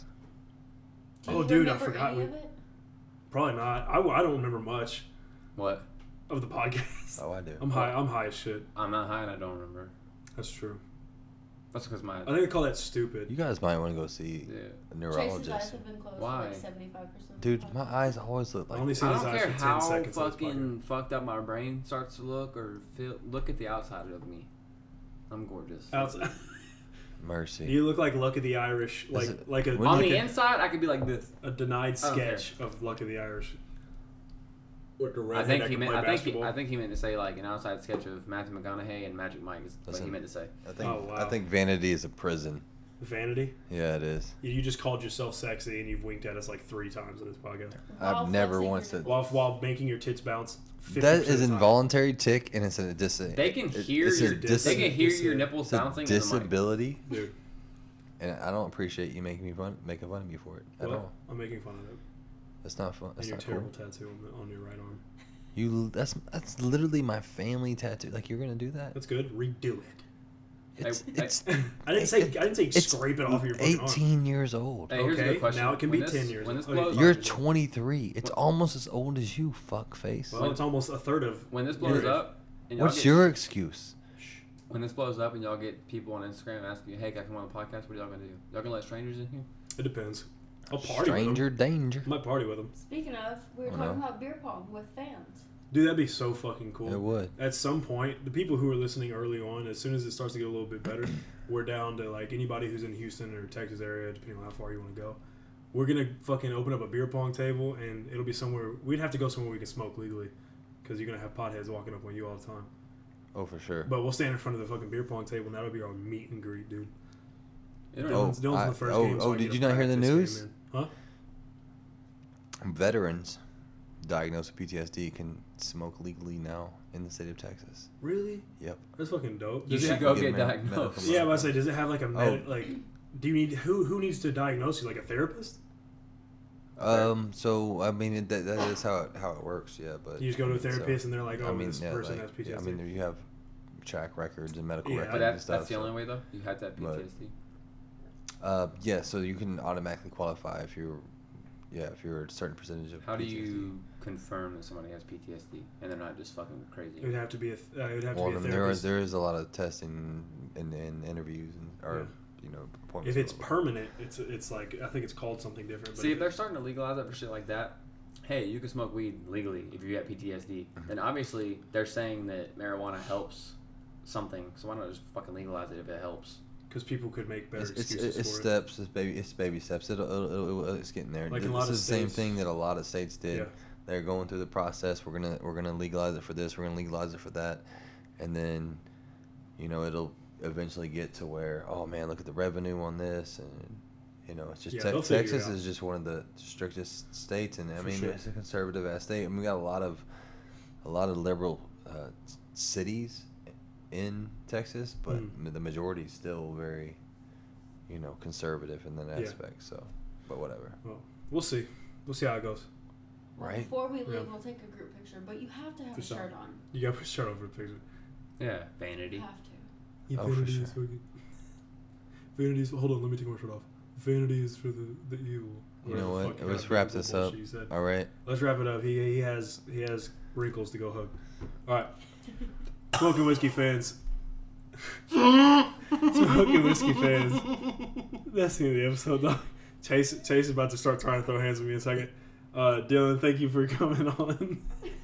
Do you Oh, dude, I remember forgot any we- of it? Probably not. I don't remember much What? of the podcast. Oh, I do. I'm high as shit. I'm not high and I don't remember. That's true. That's because my I think they call that stupid. You guys might want to go see yeah. a Chase's eyes neurologist. have been closed Why? for like 75%. Dude, my eyes always look I like only this. seen I his don't eyes care for 10 how seconds. on this fucking fucked up my brain starts to look or feel. Look at the outside of me. I'm gorgeous. podcast. Outside. Mercy. You look like Luck of the Irish, Is it- like a when On like the a, inside, I could be like this. a denied I don't care. sketch of Luck of the Irish. Like a I redhead think that he can meant. play I basketball. think he meant to say like an outside sketch of Matthew McConaughey and Magic Mike. Is what he Listen. meant to say. Oh, wow. I think vanity is a prison. Vanity. Yeah, it is. You just called yourself sexy and you've winked at us like 3 times in this podcast While I've never flexing once your said while making your tits bounce. 50% that of the is time. involuntary tick, and it's a They can hear it's a your. dis- They can hear dis- your nipples it's a bouncing. in the mic. disability, Dude, and I don't appreciate you making fun of me for it at well, all. I'm making fun of it. That's not fun. And That's your not terrible cool. tattoo on your right arm. That's literally my family tattoo. Like, you're gonna do that? That's good. Redo it. It's I didn't say it's scrape it off your fucking arm. 18 years old. Hey, here's a Okay, good question. now it can When be this- 10 years. When this Okay. blows You're up, 23. It's almost as old as you, fuck face. Well, it's almost a third of. when this blows your age. up, and y'all What's get, your excuse? when this blows up and y'all get people on Instagram asking you, "Hey, can I come on the podcast?" What are y'all gonna do? Y'all gonna let strangers in here? It depends. I'll party Stranger with them. danger. I might party with them. Speaking of, we were Oh, talking no. about beer pong with fans. Dude, that'd be so fucking cool. It would. At some point, the people who are listening early on, as soon as it starts to get a little bit better, we're down to like anybody who's in Houston or Texas area, depending on how far you want to go. We're gonna fucking open up a beer pong table, and it'll be somewhere. We'd have to go somewhere we can smoke legally, because you're gonna have potheads walking up on you all the time. Oh, for sure. But we'll stand in front of the fucking beer pong table, and that'll be our meet and greet, dude. You don't Oh, know. Dylan's in the first oh, game. So oh, I can did get you a not hear the practice game news? in. Huh? Veterans diagnosed with PTSD can smoke legally now in the state of Texas. Really? Yep. That's fucking dope. You Does it should have- go get get medical diagnosed. Yeah, but I say, does it have like a Oh. like? Do you need who needs to diagnose you? Like a therapist? So I mean that is how it works. Yeah, but You just go to a so, therapist, and they're like, "Oh, I mean, this yeah, person like, has PTSD." yeah, I mean, you have track records and medical Yeah. records But and that's stuff. the so- only way though. You had that But- PTSD. Yeah, so you can automatically qualify if you're a certain percentage of. How do PTSD. you confirm that somebody has PTSD and they're not just fucking crazy? It would have to be it'd have Well, to I be a mean, therapist. there is a lot of testing and interviews and appointments. If it's or whatever. permanent, it's like I think it's called something different. But See, if they're starting to legalize it for shit like that, hey, you can smoke weed legally if you get PTSD. Then obviously they're saying that marijuana helps something, so why not just fucking legalize it if it helps? because people could make better It's excuses for steps. It's baby steps. It's getting there. Like in a This lot is of the same states- thing that a lot of states did. Yeah. They're going through the process. We're gonna legalize it for this. We're gonna legalize it for that, and then, it'll eventually get to where, oh man, look at the revenue on this, and it's just Yeah, they'll figure it Texas out. is just one of the strictest states, and I For mean sure. it's a conservative ass state. I mean, we got a lot of liberal cities in Texas, but the majority is still very, conservative in that Yeah. aspect. So, but whatever, Well, we'll see. We'll see how it goes. right? Before we leave, Yeah. we'll take a group picture, but you have to have For a sure. shirt on. You got to put a shirt over the picture. Yeah, You vanity. have to. Oh, for Vanity sure. is fucking. Vanity is. Hold on, let me take my shirt off. Vanity is for the evil. You know Whatever what? the fuck Let's kind of wrap evil this up. bullshit you said. All right. Let's wrap it up. He has wrinkles to go hug. All right, Smoking Whiskey fans. Smoking Whiskey fans. That's the end of the episode, dog. Chase is about to start trying to throw hands with me in a second. Dylan, thank you for coming on.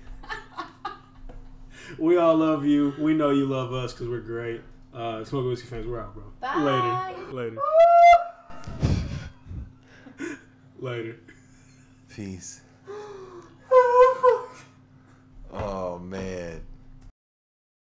We all love you. We know you love us because we're great. Smoking Whiskey fans, we're out, bro. Bye. Later. Later. Peace. Oh man.